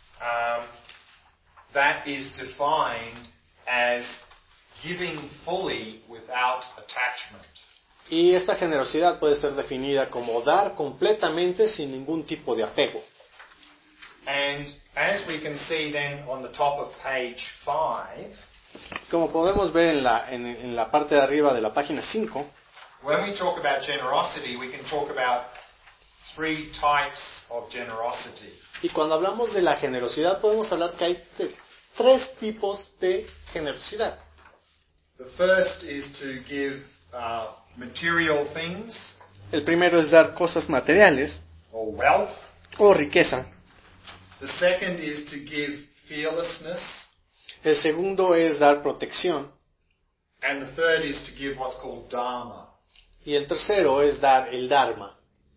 Speaker 1: that is defined as giving fully without attachment.
Speaker 2: Y esta generosidad puede ser definida como dar completamente sin ningún tipo de apego.
Speaker 1: And as we can see then on the top of page 5,
Speaker 2: como podemos ver en la parte de arriba de la página 5,
Speaker 1: when we talk about generosity, we can talk about 3 types of generosity.
Speaker 2: Y cuando hablamos de la generosidad podemos hablar que hay 3 tipos de generosidad.
Speaker 1: The first is to give material things.
Speaker 2: El primero es dar cosas materiales
Speaker 1: or wealth.
Speaker 2: O riqueza.
Speaker 1: The second is to give fearlessness.
Speaker 2: El segundo es dar protección.
Speaker 1: And the third is to give what's called dharma.
Speaker 2: Y el tercero es dar el dharma.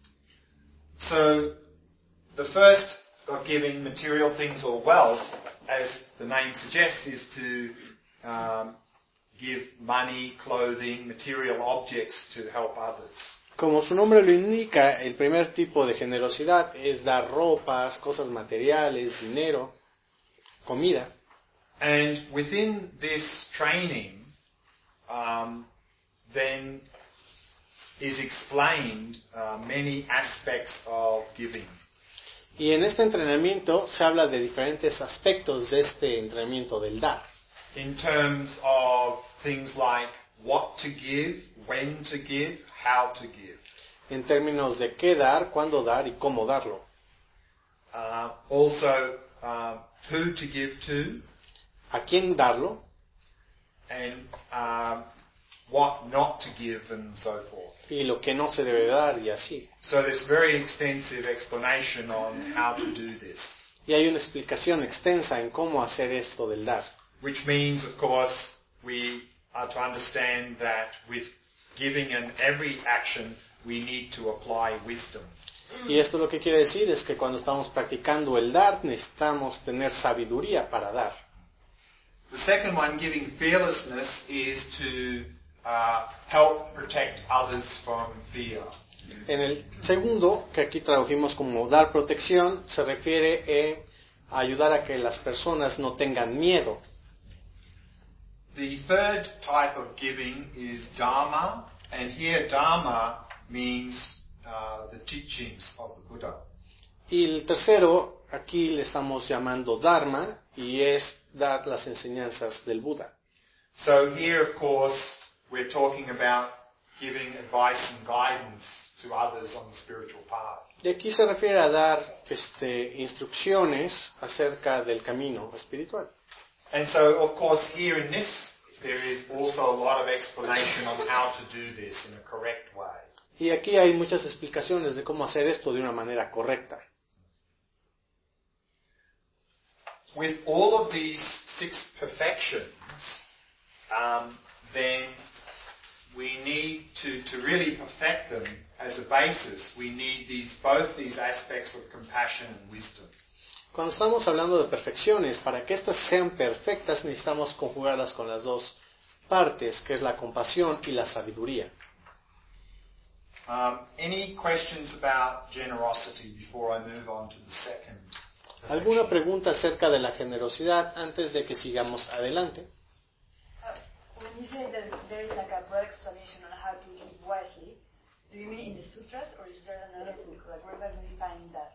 Speaker 1: So the first of giving material things or wealth, as the name suggests, is to give money, clothing, material objects to help others.
Speaker 2: Como su nombre lo indica, el primer tipo de generosidad es dar ropas, cosas materiales, dinero, comida.
Speaker 1: And within this training, then is explained many aspects of giving.
Speaker 2: Y en este entrenamiento se habla de diferentes aspectos de este entrenamiento del dar.
Speaker 1: In terms of things like what to give, when to give, how to give.
Speaker 2: En términos de qué dar, cuándo dar y cómo darlo.
Speaker 1: Also, who to give to.
Speaker 2: A quién darlo.
Speaker 1: And what not to give and so forth.
Speaker 2: Y lo que no se debe dar y así.
Speaker 1: So there's very extensive explanation on how to do this.
Speaker 2: Y hay una explicación extensa en cómo hacer esto del dar.
Speaker 1: Which means, of course, we are to understand that with giving and every action, we need to apply wisdom.
Speaker 2: Y esto lo que quiere decir es que cuando estamos practicando el dar, necesitamos tener sabiduría para dar.
Speaker 1: The second one, giving fearlessness, is to help protect others from fear.
Speaker 2: En el segundo, que aquí tradujimos como dar protección, se refiere a ayudar a que las personas no tengan miedo.
Speaker 1: The third type of giving is dharma, and here dharma means the teachings of the Buddha.
Speaker 2: Y el tercero, aquí le estamos llamando dharma, y es dar las enseñanzas del Buda.
Speaker 1: So here, of course, we're talking about giving advice and guidance to others on the spiritual path.
Speaker 2: Y aquí se refiere a dar instrucciones acerca del camino espiritual.
Speaker 1: And so, of course, here in this, there is also a lot of explanation on how to do this in a correct way.
Speaker 2: Y aquí hay muchas explicaciones de cómo hacer esto de una manera correcta.
Speaker 1: With all of these 6 perfections, then we need to really perfect them as a basis. We need both these aspects of compassion and wisdom.
Speaker 2: Cuando estamos hablando de perfecciones, para que éstas sean perfectas necesitamos conjugarlas con las dos partes, que es la compasión y la sabiduría.
Speaker 1: Any questions about generosity before I move on to the second?
Speaker 2: ¿Alguna pregunta acerca de la generosidad antes de que sigamos adelante?
Speaker 7: When you say that there is like a broad explanation on how to give wisely, do you mean in the sutras or is there another book? Like where can we find that?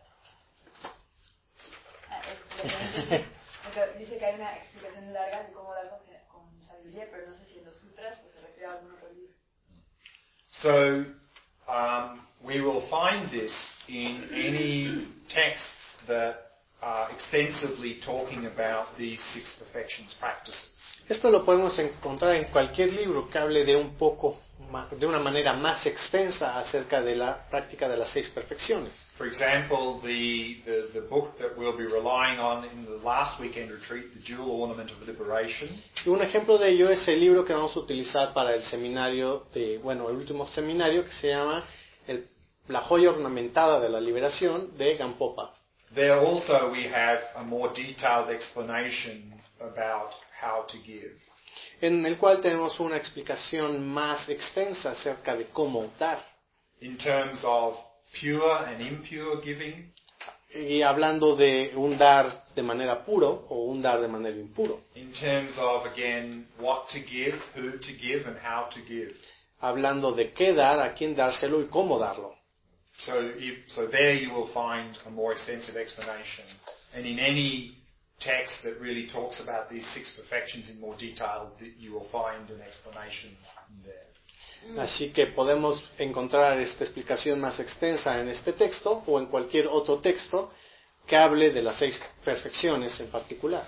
Speaker 7: Dice que hay una explicación larga de cómo dar con sabiduría, pero no sé si en los sutras o se refiere a algún otro libro.
Speaker 1: So, we will find this in any texts that are extensively talking about these six perfections practices.
Speaker 2: Esto lo podemos encontrar en cualquier libro que hable de de una manera más extensa acerca de la práctica de las 6 perfecciones.
Speaker 1: For example, the book that we'll be relying on in the last weekend retreat, The Jewel Ornament of Liberation.
Speaker 2: Y un ejemplo de ello es el libro que vamos a utilizar para el seminario el último seminario, que se llama La joya ornamentada de la liberación, de Gampopa.
Speaker 1: There also we have a more detailed explanation about how to give.
Speaker 2: En el cual tenemos una explicación más extensa acerca de cómo dar.
Speaker 1: In terms of pure and impure giving.
Speaker 2: Y hablando de un dar de manera puro o un dar de manera impuro.
Speaker 1: In terms of, again, what to give, who to give, and how to give.
Speaker 2: Hablando de qué dar, a quién dárselo y cómo darlo.
Speaker 1: So there you will find a more extensive explanation. And in any text that really talks about these 6 perfections in more detail, you will find an explanation there.
Speaker 2: Así que podemos encontrar esta explicación más extensa en este texto o en cualquier otro texto que hable de las 6 perfecciones en particular.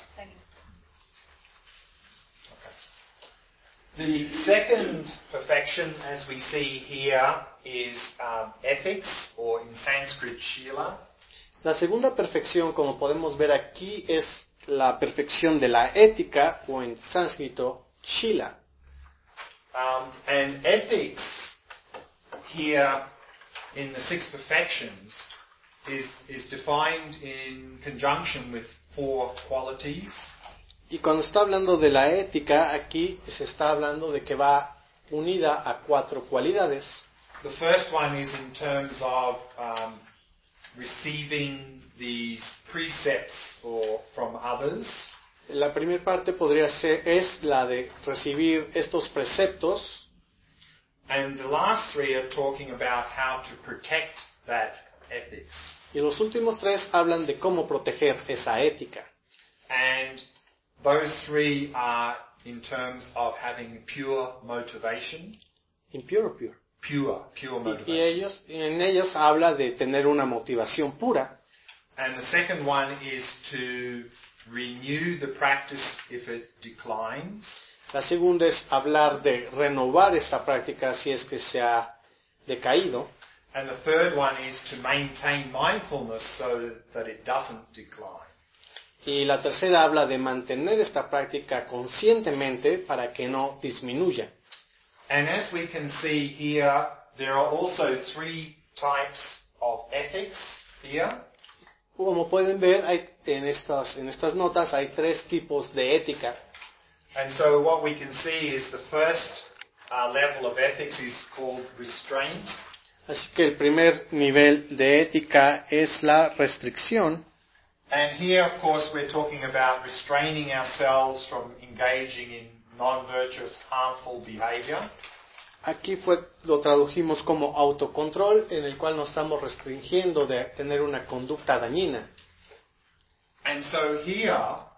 Speaker 1: The second perfection, as we see here, is ethics, or in Sanskrit, shila.
Speaker 2: La segunda perfección, como podemos ver aquí, es la perfección de la ética, o en sánscrito, shila.
Speaker 1: And ethics here in the 6 perfections is defined in conjunction with 4 qualities.
Speaker 2: Y cuando está hablando de la ética, aquí se está hablando de que va unida a 4 cualidades.
Speaker 1: The first one is in terms of receiving these precepts from others.
Speaker 2: La primera parte es la de recibir estos preceptos.
Speaker 1: And the last 3 are talking about how to protect that ethics.
Speaker 2: Y los últimos 3 hablan de cómo proteger esa ética.
Speaker 1: And those 3 are in terms of having pure motivation.
Speaker 2: Impure o pure?
Speaker 1: Pure motivation.
Speaker 2: Y en ellos habla de tener una motivación pura.
Speaker 1: And the second one is to renew the practice if it declines.
Speaker 2: La segunda es hablar de renovar esta práctica si es que se ha decaído.
Speaker 1: And the third one is to maintain mindfulness so that it doesn't decline.
Speaker 2: Y la tercera habla de mantener esta práctica conscientemente para que no disminuya.
Speaker 1: And as we can see here, there are also 3 types of ethics here.
Speaker 2: Como pueden ver, en estas notas hay 3 tipos de ética.
Speaker 1: And so what we can see is the first level of ethics is called restraint.
Speaker 2: Así que el primer nivel de ética es la restricción.
Speaker 1: And here, of course, we're talking about restraining ourselves from engaging in non-virtuous, harmful behavior.
Speaker 2: Aquí lo tradujimos como autocontrol, en el cual nos estamos restringiendo de tener una conducta dañina.
Speaker 1: And so here,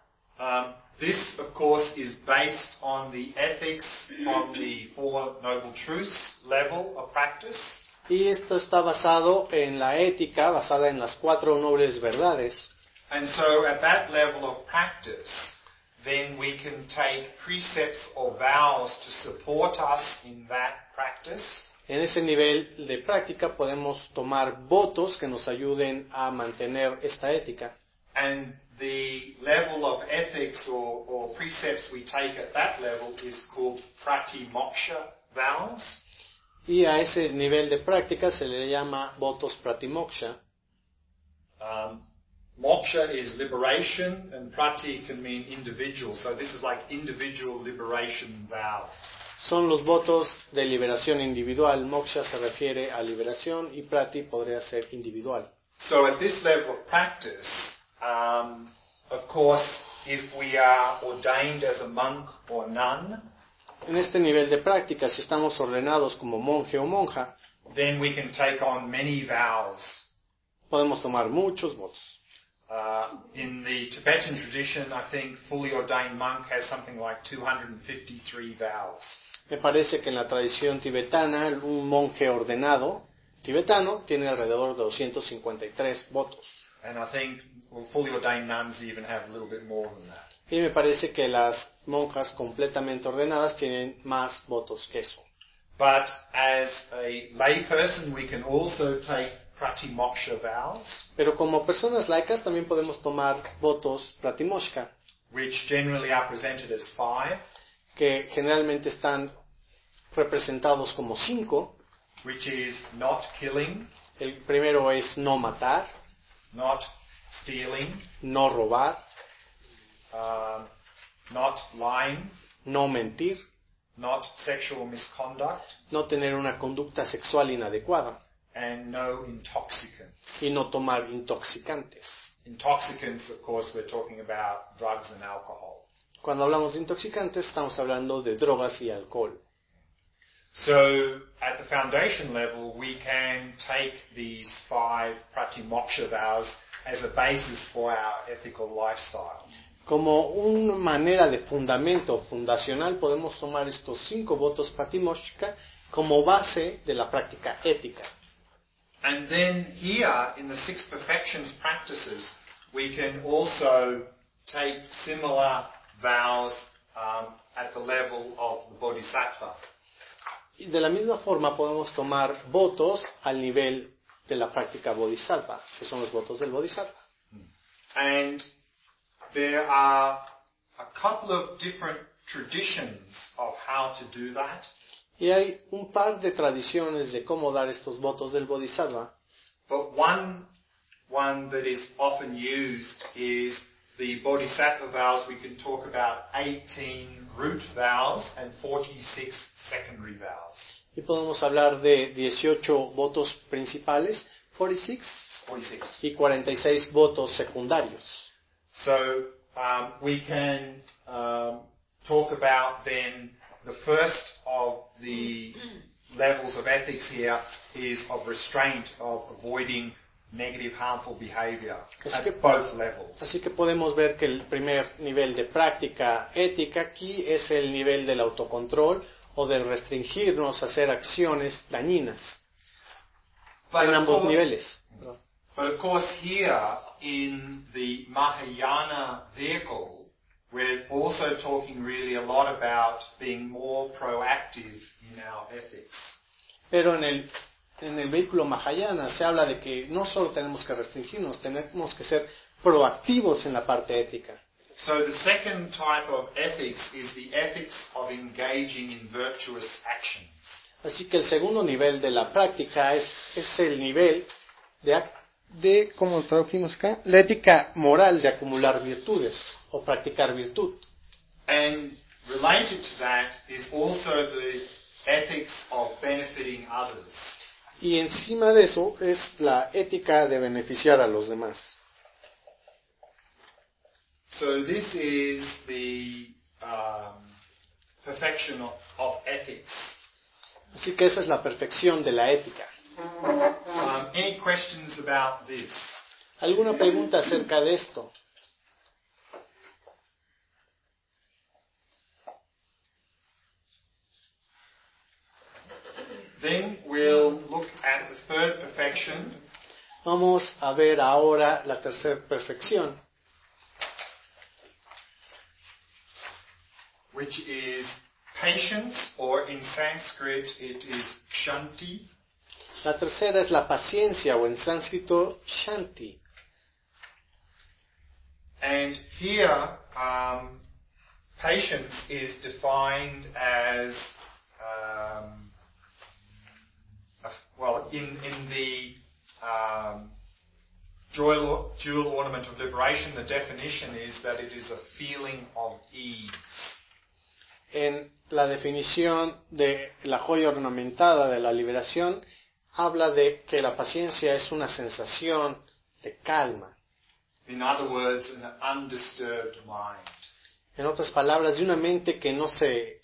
Speaker 1: this, of course, is based on the ethics on the 4 Noble Truths level of practice.
Speaker 2: Y esto está basado en la ética, basada en las 4 nobles verdades.
Speaker 1: And so at that level of practice, then we can take precepts or vows to support us in that practice.
Speaker 2: En ese nivel de práctica podemos tomar votos que nos ayuden a mantener esta ética.
Speaker 1: And the level of ethics or precepts we take at that level is called pratimoksha vows.
Speaker 2: Y a ese nivel de práctica se le llama votos pratimoksha.
Speaker 1: Moksha is liberation, and prati can mean individual. So this is like individual liberation vows.
Speaker 2: Son los votos de liberación individual. Moksha se refiere a liberación y prati podría ser individual.
Speaker 1: So at this level of practice, of course, if we are ordained as a monk or nun,
Speaker 2: en este nivel de práctica, si estamos ordenados como monje o monja,
Speaker 1: then we can take on many vows.
Speaker 2: Podemos tomar muchos votos.
Speaker 1: In the Tibetan tradition, I think fully ordained monk has something like 253 vows.
Speaker 2: Me parece que en la tradición tibetana, un monje ordenado tibetano tiene alrededor de 253 votos.
Speaker 1: And I think fully ordained nuns even have a little bit more than that.
Speaker 2: Y me parece que las monjas completamente ordenadas tienen más votos que eso.
Speaker 1: But as a layperson, we can also take pratimoksha vows,
Speaker 2: Pero como personas laicas también podemos tomar votos pratimoksha,
Speaker 1: which generally are presented as 5,
Speaker 2: que generalmente están representados como 5.
Speaker 1: which is not killing,
Speaker 2: El primero es no matar,
Speaker 1: not stealing,
Speaker 2: no robar,
Speaker 1: not lying,
Speaker 2: no mentir,
Speaker 1: not sexual misconduct,
Speaker 2: no tener una conducta sexual inadecuada
Speaker 1: and no intoxicants.
Speaker 2: y no tomar intoxicantes.
Speaker 1: Intoxicants, of course, we're talking about drugs and alcohol.
Speaker 2: Cuando hablamos de intoxicantes estamos hablando de drogas y alcohol.
Speaker 1: So, at the foundation level, we can take these 5 pratimoksha vows as a basis for our ethical lifestyle.
Speaker 2: Como una manera de fundamento fundacional podemos tomar estos 5 votos pratimoksha como base de la práctica ética.
Speaker 1: And then here, in the 6 perfections practices, we can also take similar vows at the level of the bodhisattva.
Speaker 2: Y de la misma forma podemos tomar votos al nivel de la práctica bodhisattva, que son los votos del bodhisattva.
Speaker 1: And there are a couple of different traditions of how to do that.
Speaker 2: Y hay un par de tradiciones de cómo dar estos votos del bodhisattva,
Speaker 1: But one that is often used is the bodhisattva vows. We can talk about 18 root vows and 46 secondary vows.
Speaker 2: y podemos hablar de 18 votos principales, 46,
Speaker 1: 46.
Speaker 2: y 46 votos secundarios.
Speaker 1: So we can talk about then the first of the levels of ethics here is of restraint, of avoiding negative, harmful behavior at both levels.
Speaker 2: Así que podemos ver que el primer nivel de práctica ética aquí es el nivel del autocontrol o de restringirnos a hacer acciones dañinas en ambos niveles.
Speaker 1: But of course here in the Mahayana vehicle, we're also talking really a lot about being more proactive in our ethics.
Speaker 2: Pero en el vehículo Mahayana se habla de que no solo tenemos que restringirnos, tenemos que ser proactivos en la parte ética.
Speaker 1: So the second type of ethics is the ethics of engaging in virtuous actions.
Speaker 2: Así que el segundo nivel de la práctica es el nivel de ¿cómo lo tradujimos acá? La ética moral de acumular virtudes o practicar virtud.
Speaker 1: And related to that is also the ethics of benefiting others.
Speaker 2: Y encima de eso es la ética de beneficiar a los demás.
Speaker 1: So this is the perfection of ethics.
Speaker 2: Así que esa es la perfección de la ética.
Speaker 1: Any questions about this?
Speaker 2: ¿Alguna pregunta acerca de esto?
Speaker 1: Then we'll look at the third perfection.
Speaker 2: Vamos a ver ahora la tercera perfección,
Speaker 1: which is patience, or in Sanskrit it is kshanti.
Speaker 2: La tercera es la paciencia, o en sánscrito, shanti.
Speaker 1: And here, patience is defined as, in the jewel ornament of liberation, the definition is that it is a feeling of ease.
Speaker 2: En la definición de la joya ornamentada de la liberación, habla de que la paciencia es una sensación de calma.
Speaker 1: In other words, an undisturbed mind.
Speaker 2: En otras palabras, de una mente que no se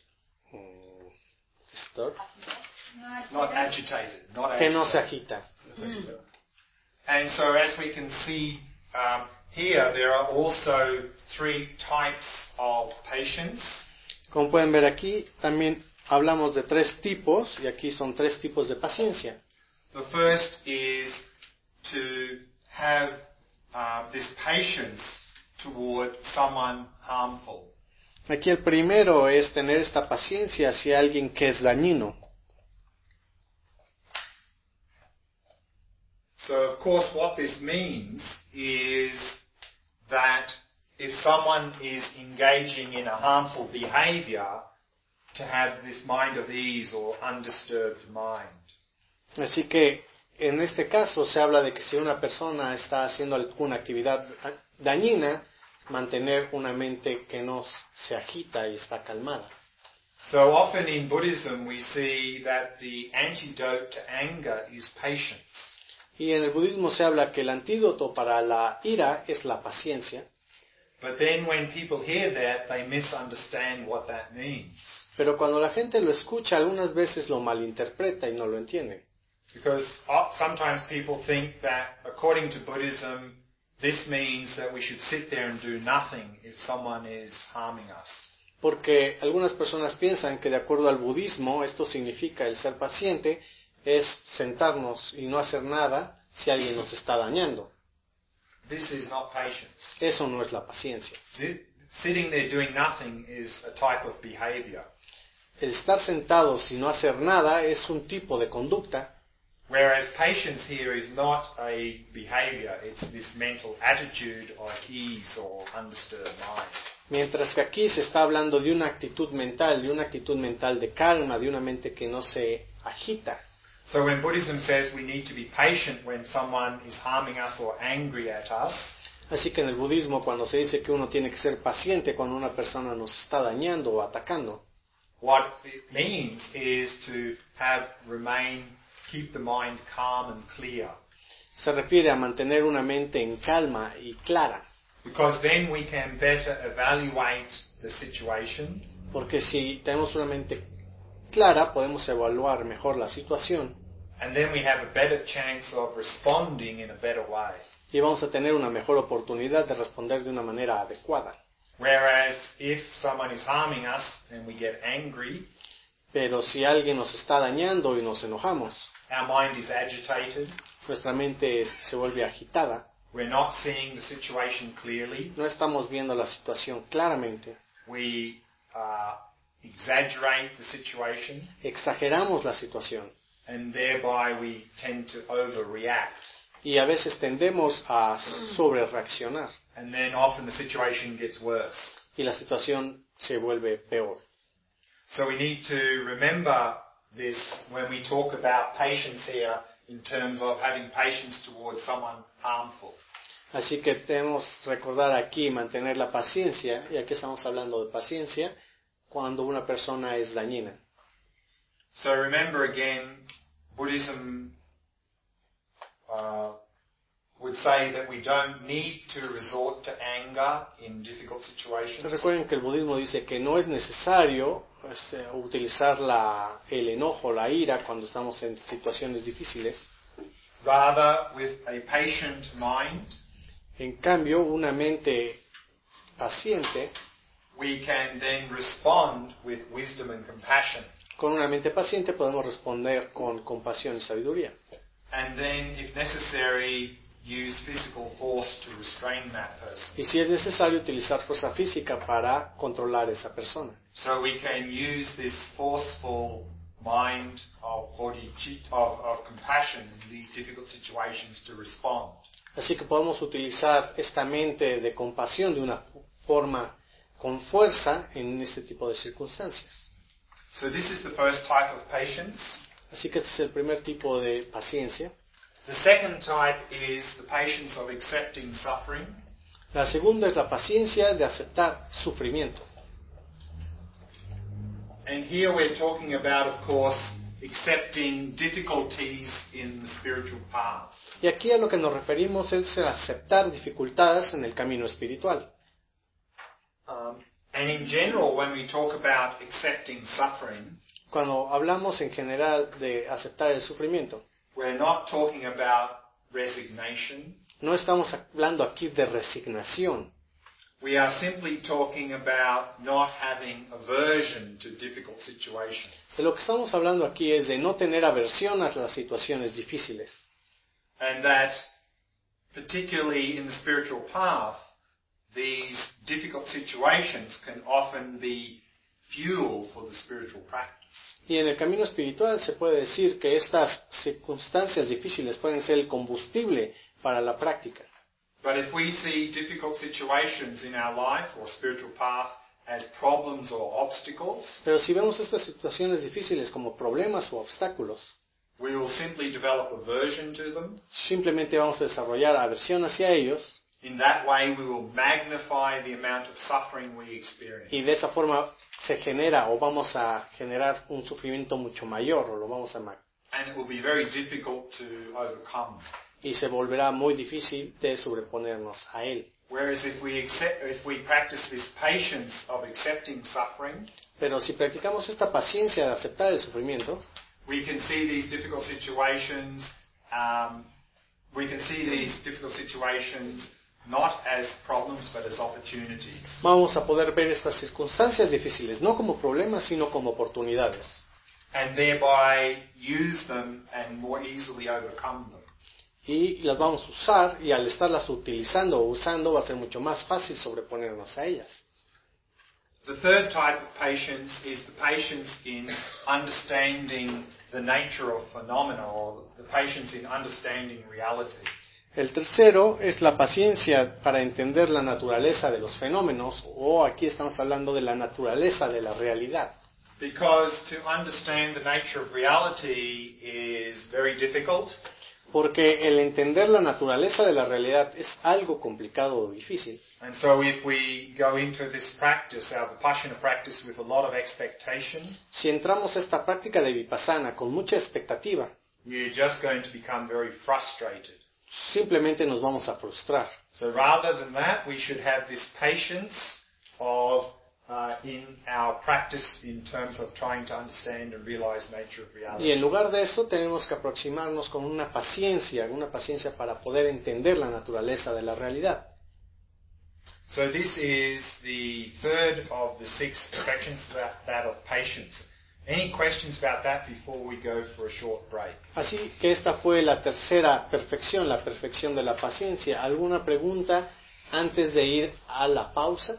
Speaker 1: Not agitated.
Speaker 2: que no se agita.
Speaker 1: And so as we can see here, there are also 3 types of patience.
Speaker 2: Como pueden ver aquí, también hablamos de 3 tipos, y aquí son 3 tipos de paciencia.
Speaker 1: The first is to have this patience toward someone harmful.
Speaker 2: Aquí el primero es tener esta paciencia hacia alguien que es dañino.
Speaker 1: So, of course, what this means is that if someone is engaging in a harmful behavior, to have this mind of ease or undisturbed mind.
Speaker 2: Así que en este caso se habla de que si una persona está haciendo alguna actividad dañina, mantener una mente que no se agita y está calmada.
Speaker 1: So often in Buddhism we see that the antidote to anger is patience.
Speaker 2: Y en el budismo se habla que el antídoto para la ira es la paciencia.
Speaker 1: But then when people hear that, they misunderstand what that means.
Speaker 2: Pero cuando la gente lo escucha, algunas veces lo malinterpreta y no lo entiende.
Speaker 1: Because sometimes people think that according to Buddhism, this means that we should sit there and do nothing if someone is harming us.
Speaker 2: Porque algunas personas piensan que de acuerdo al budismo, esto significa el ser paciente, es sentarnos y no hacer nada si alguien nos está dañando.
Speaker 1: This is not patience.
Speaker 2: Eso no es la paciencia.
Speaker 1: Sitting there doing nothing is a type of behavior.
Speaker 2: El estar sentados y no hacer nada es un tipo de conducta.
Speaker 1: Whereas patience here is not a behavior, it's this mental attitude of ease or undisturbed mind.
Speaker 2: Mientras que aquí se está hablando de una actitud mental, de calma, de una mente que no se agita.
Speaker 1: So when Buddhism says we need to be patient when someone is harming us or angry at us,
Speaker 2: así que en el budismo cuando se dice que uno tiene que ser paciente cuando una persona nos está dañando o atacando,
Speaker 1: what it means is to keep the mind calm and clear.
Speaker 2: Se refiere a mantener una mente en calma y clara.
Speaker 1: Because then we can better evaluate the situation.
Speaker 2: Porque si tenemos una mente clara, podemos evaluar mejor la situación.
Speaker 1: And then we have a better chance of responding in a better way.
Speaker 2: Y vamos a tener una mejor oportunidad de responder de una manera adecuada.
Speaker 1: Whereas if someone is harming us and we get angry,
Speaker 2: pero si alguien nos está dañando y nos enojamos,
Speaker 1: our mind is agitated,
Speaker 2: nuestra mente se vuelve agitada,
Speaker 1: we're not seeing the situation clearly,
Speaker 2: no estamos viendo la situación claramente,
Speaker 1: we exaggerate the situation,
Speaker 2: exageramos la situación,
Speaker 1: and thereby we tend to overreact.
Speaker 2: Y a veces tendemos a sobrereaccionar.
Speaker 1: And then often the situation gets worse.
Speaker 2: Y la situación se vuelve peor.
Speaker 1: So we need to remember this when we talk about patience here in terms of having patience towards someone harmful.
Speaker 2: Así que debemos recordar aquí mantener la paciencia, y aquí estamos hablando de paciencia, cuando una persona es dañina.
Speaker 1: So remember again, Buddhism would say that we don't need to resort to anger in difficult situations.
Speaker 2: Recuerden que el budismo dice que no es necesario utilizar el enojo, la ira cuando estamos en situaciones difíciles.
Speaker 1: Rather, with a patient mind,
Speaker 2: en cambio, una mente paciente,
Speaker 1: we can then respond with wisdom and compassion.
Speaker 2: Con una mente paciente podemos responder con compasión y sabiduría.
Speaker 1: And then, if necessary, use physical force to restrain that person.
Speaker 2: Y si es necesario utilizar fuerza física para controlar a esa persona.
Speaker 1: So we can use this forceful mind of bodhicitta, of compassion in these difficult situations to respond.
Speaker 2: Así que podemos utilizar esta mente de compasión de una forma con fuerza en este tipo de circunstancias.
Speaker 1: So this is the first type of patience.
Speaker 2: Así que este es el primer tipo de paciencia.
Speaker 1: The second type is the patience of accepting suffering.
Speaker 2: La segunda es la paciencia de aceptar sufrimiento.
Speaker 1: And here we're talking about, of course, accepting difficulties in the spiritual path.
Speaker 2: Y aquí a lo que nos referimos es a aceptar dificultades en el camino espiritual.
Speaker 1: And in general, when we talk about accepting suffering,
Speaker 2: cuando hablamos en general de aceptar el sufrimiento,
Speaker 1: we're not talking about resignation.
Speaker 2: No estamos hablando aquí de resignación.
Speaker 1: we are simply talking about not having aversion to difficult situations.
Speaker 2: De lo que estamos hablando aquí es de no tener aversión a las situaciones difíciles.
Speaker 1: And that, particularly in the spiritual path, these difficult situations can often be fuel for the spiritual practice.
Speaker 2: Y en el camino espiritual se puede decir que estas circunstancias difíciles pueden ser el combustible para la práctica.
Speaker 1: But if we see difficult situations in our life or spiritual path as problems or obstacles,
Speaker 2: Pero si vemos estas situaciones difíciles como problemas o obstáculos,
Speaker 1: we will simply develop aversion to them.
Speaker 2: simplemente vamos a desarrollar aversión hacia ellos
Speaker 1: In that way, we will magnify the amount of suffering we experience.
Speaker 2: y de esa forma se genera o vamos a generar un sufrimiento mucho mayor o lo vamos a
Speaker 1: And it will be very difficult to overcome.
Speaker 2: y se volverá muy difícil de sobreponernos a él.
Speaker 1: Whereas if we practice this patience of accepting suffering,
Speaker 2: Pero si practicamos esta paciencia de aceptar el sufrimiento,
Speaker 1: we can see these difficult situations. Not as problems, but as opportunities.
Speaker 2: vamos a poder ver estas circunstancias difíciles no como problemas, sino como oportunidades.
Speaker 1: And thereby use them and more easily overcome them.
Speaker 2: Y las vamos a usar, y al estarlas utilizando o usando va a ser mucho más fácil sobreponernos a ellas.
Speaker 1: The third type of patience is the patience in understanding the nature of phenomena, or the patience in understanding reality.
Speaker 2: El tercero es la paciencia para entender la naturaleza de los fenómenos, o aquí estamos hablando de la naturaleza de la realidad.
Speaker 1: Because to understand the nature of reality is very difficult.
Speaker 2: Porque el entender la naturaleza de la realidad es algo complicado o difícil.
Speaker 1: And so if we go into this practice, our Vipassana practice, with a lot of expectation,
Speaker 2: Si entramos a esta práctica de Vipassana con mucha expectativa,
Speaker 1: we're just going to become very frustrated.
Speaker 2: simplemente nos vamos a frustrar.
Speaker 1: So rather than that, we should have this patience of in our practice in terms of trying to understand and realize nature of
Speaker 2: Y
Speaker 1: reality.
Speaker 2: en lugar de eso tenemos que aproximarnos con una paciencia para poder entender la naturaleza de la realidad.
Speaker 1: So this is the third of the six perfections, that of patience. Any questions about that before we go for a short break?
Speaker 2: Así que esta fue la tercera perfección, la perfección de la paciencia. ¿Alguna pregunta antes de ir a la pausa?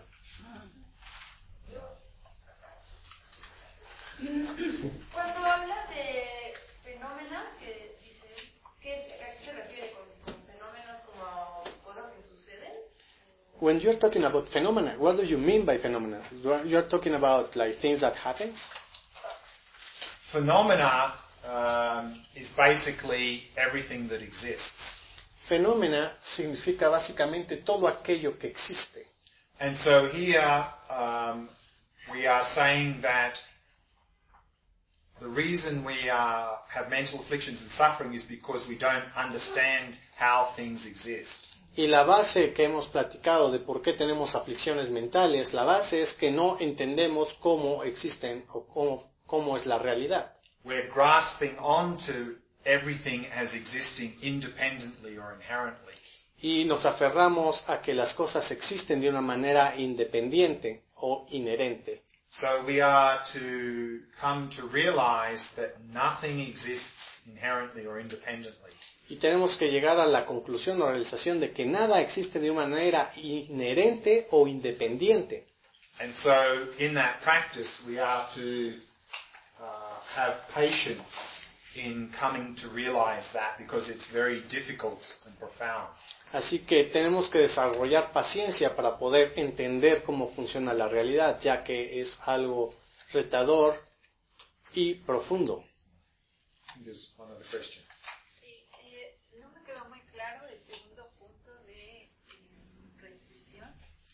Speaker 7: Cuando habla de fenómena, que dice, ¿a qué se refiere con fenómenos como cosas que suceden?
Speaker 2: When you're talking about phenomena, what do you mean by phenomena? You're talking about like things that happens?
Speaker 1: Phenomena is basically everything that exists.
Speaker 2: Fenómena significa básicamente todo aquello que existe.
Speaker 1: And so here we are saying that the reason we have mental afflictions and suffering is because we don't understand how things exist.
Speaker 2: Y la base que hemos platicado de por qué tenemos aflicciones mentales, la base es que no entendemos cómo existen o cómo es la realidad.
Speaker 1: We're grasping onto everything as existing independently or inherently.
Speaker 2: Y nos aferramos a que las cosas existen de una manera independiente o inherente.
Speaker 1: So we are to come to realize that nothing exists inherently or independently.
Speaker 2: Y tenemos que llegar a la conclusión o realización de que nada existe de una manera inherente o independiente.
Speaker 1: And so in that practice we are to have patience in coming to realize that, because it's very difficult and profound.
Speaker 2: Así que tenemos que desarrollar paciencia para poder entender cómo funciona la realidad, ya que es algo retador y profundo.
Speaker 1: There's one other question.
Speaker 5: No me quedó muy claro el segundo punto de restricción.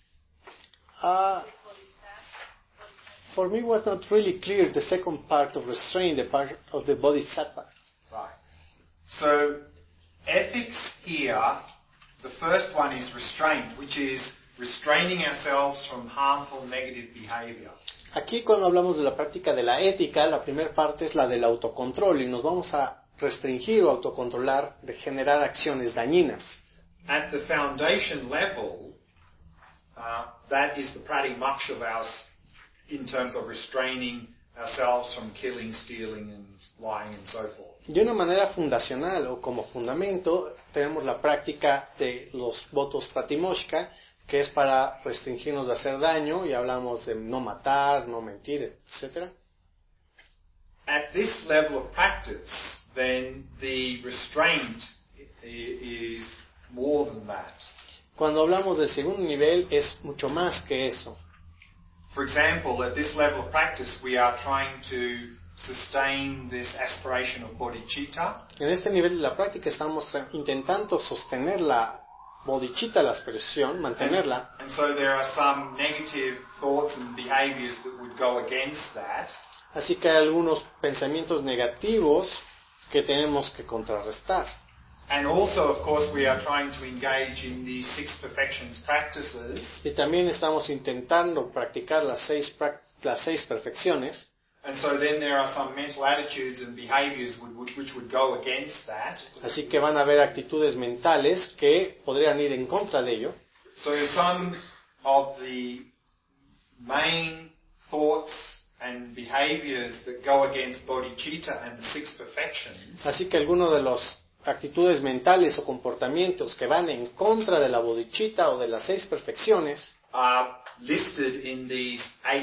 Speaker 2: For me, it was not really clear the second part of restraint, the part of the bodhisattva.
Speaker 1: Right. So ethics here, the first one is restraint, which is restraining ourselves from harmful negative behavior.
Speaker 2: Aquí cuando hablamos de la práctica de la ética, la primera parte es la del autocontrol y nos vamos a restringir o autocontrolar de generar acciones dañinas.
Speaker 1: At the foundation level, that is the pratimaksha of ours in terms of restraining ourselves from killing, stealing, and lying, and so forth.
Speaker 2: De una manera fundacional o como fundamento tenemos la práctica de los votos pratimoksha, que es para restringirnos de hacer daño, y hablamos de no matar, no mentir, etc.
Speaker 1: At this level of practice, then the restraint is more than that.
Speaker 2: Cuando hablamos del segundo nivel es mucho más que eso.
Speaker 1: For example, at this level of practice, we are trying to sustain this aspiration of bodhicitta.
Speaker 2: En este nivel de la práctica estamos intentando sostener la bodhicitta, la aspiración, mantenerla.
Speaker 1: And so there are some negative thoughts and behaviors that would go against that.
Speaker 2: Así que hay algunos pensamientos negativos que tenemos que contrarrestar.
Speaker 1: And also, of course, we are trying to engage in the six perfections practices.
Speaker 2: Y también estamos intentando practicar las seis perfecciones.
Speaker 1: And so then there are some mental attitudes and behaviors which would go against that.
Speaker 2: Así que van a haber actitudes mentales que podrían ir en contra de ello.
Speaker 1: So some of the main thoughts and behaviors that go against bodhicitta and the six perfections.
Speaker 2: Así que algunos de las actitudes mentales o comportamientos que van en contra de la bodhicitta o de las seis perfecciones
Speaker 1: are listed in these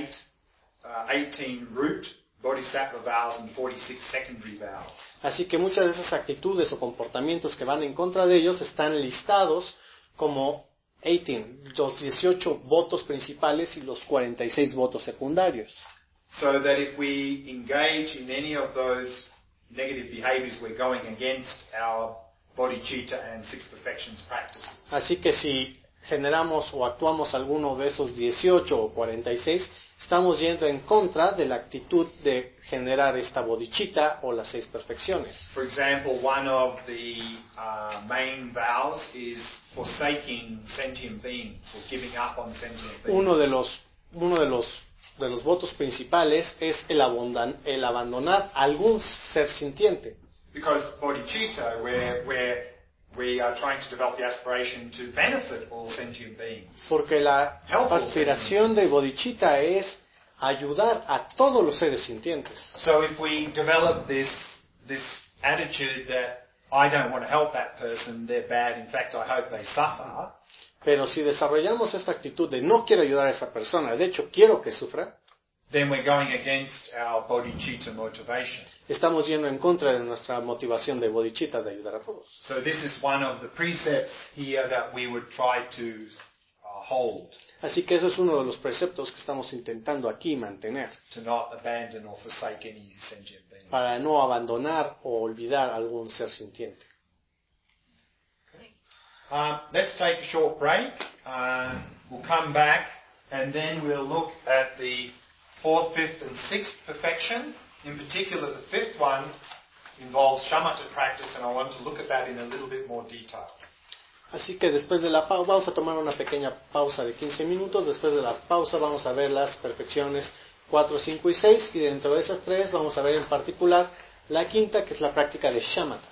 Speaker 1: 18 root bodhisattva vows and 46 secondary vows.
Speaker 2: Así que muchas de esas actitudes o comportamientos que van en contra de ellos están listados como 18 votos principales y los 46 votos secundarios.
Speaker 1: So that if we engage in any of those negative behaviors, we're going against our bodhicitta and six perfections practices.
Speaker 2: Así que si generamos o actuamos alguno de esos 18 o 46, estamos yendo en contra de la actitud de generar esta bodhicitta o las seis perfecciones.
Speaker 1: For example, one of the main vows is forsaking sentient beings, or giving up on sentient beings.
Speaker 2: Uno de los votos principales es el abandonar algún ser sintiente.
Speaker 1: Because bodhicitta, we are trying to develop the aspiration to benefit all sentient beings.
Speaker 2: Porque la aspiración de bodhicitta es ayudar a todos los seres sintientes.
Speaker 1: So if we develop this attitude that I don't want to help that person, they're bad, in fact I hope they suffer.
Speaker 2: Pero si desarrollamos esta actitud de no quiero ayudar a esa persona, de hecho quiero que sufra,
Speaker 1: then we're going against our bodhicitta motivation.
Speaker 2: Estamos yendo en contra de nuestra motivación de bodhicitta de ayudar a todos.
Speaker 1: So this is one of the precepts here that we would try to hold.
Speaker 2: Así que eso es uno de los preceptos que estamos intentando aquí mantener.
Speaker 1: To not abandon or forsake any sentient beings.
Speaker 2: Para no abandonar o olvidar algún ser sintiente.
Speaker 1: Let's take a short break. We'll come back and then we'll look at the fourth, fifth and sixth perfection. In particular, the fifth one involves shamatha practice, and I want to look at that in a little bit more detail.
Speaker 2: Así que después de la pausa, vamos a tomar una pequeña pausa de 15 minutos. Después de la pausa vamos a ver las perfecciones 4, 5 y 6. Y dentro de esas tres vamos a ver en particular la quinta, que es la práctica de shamatha.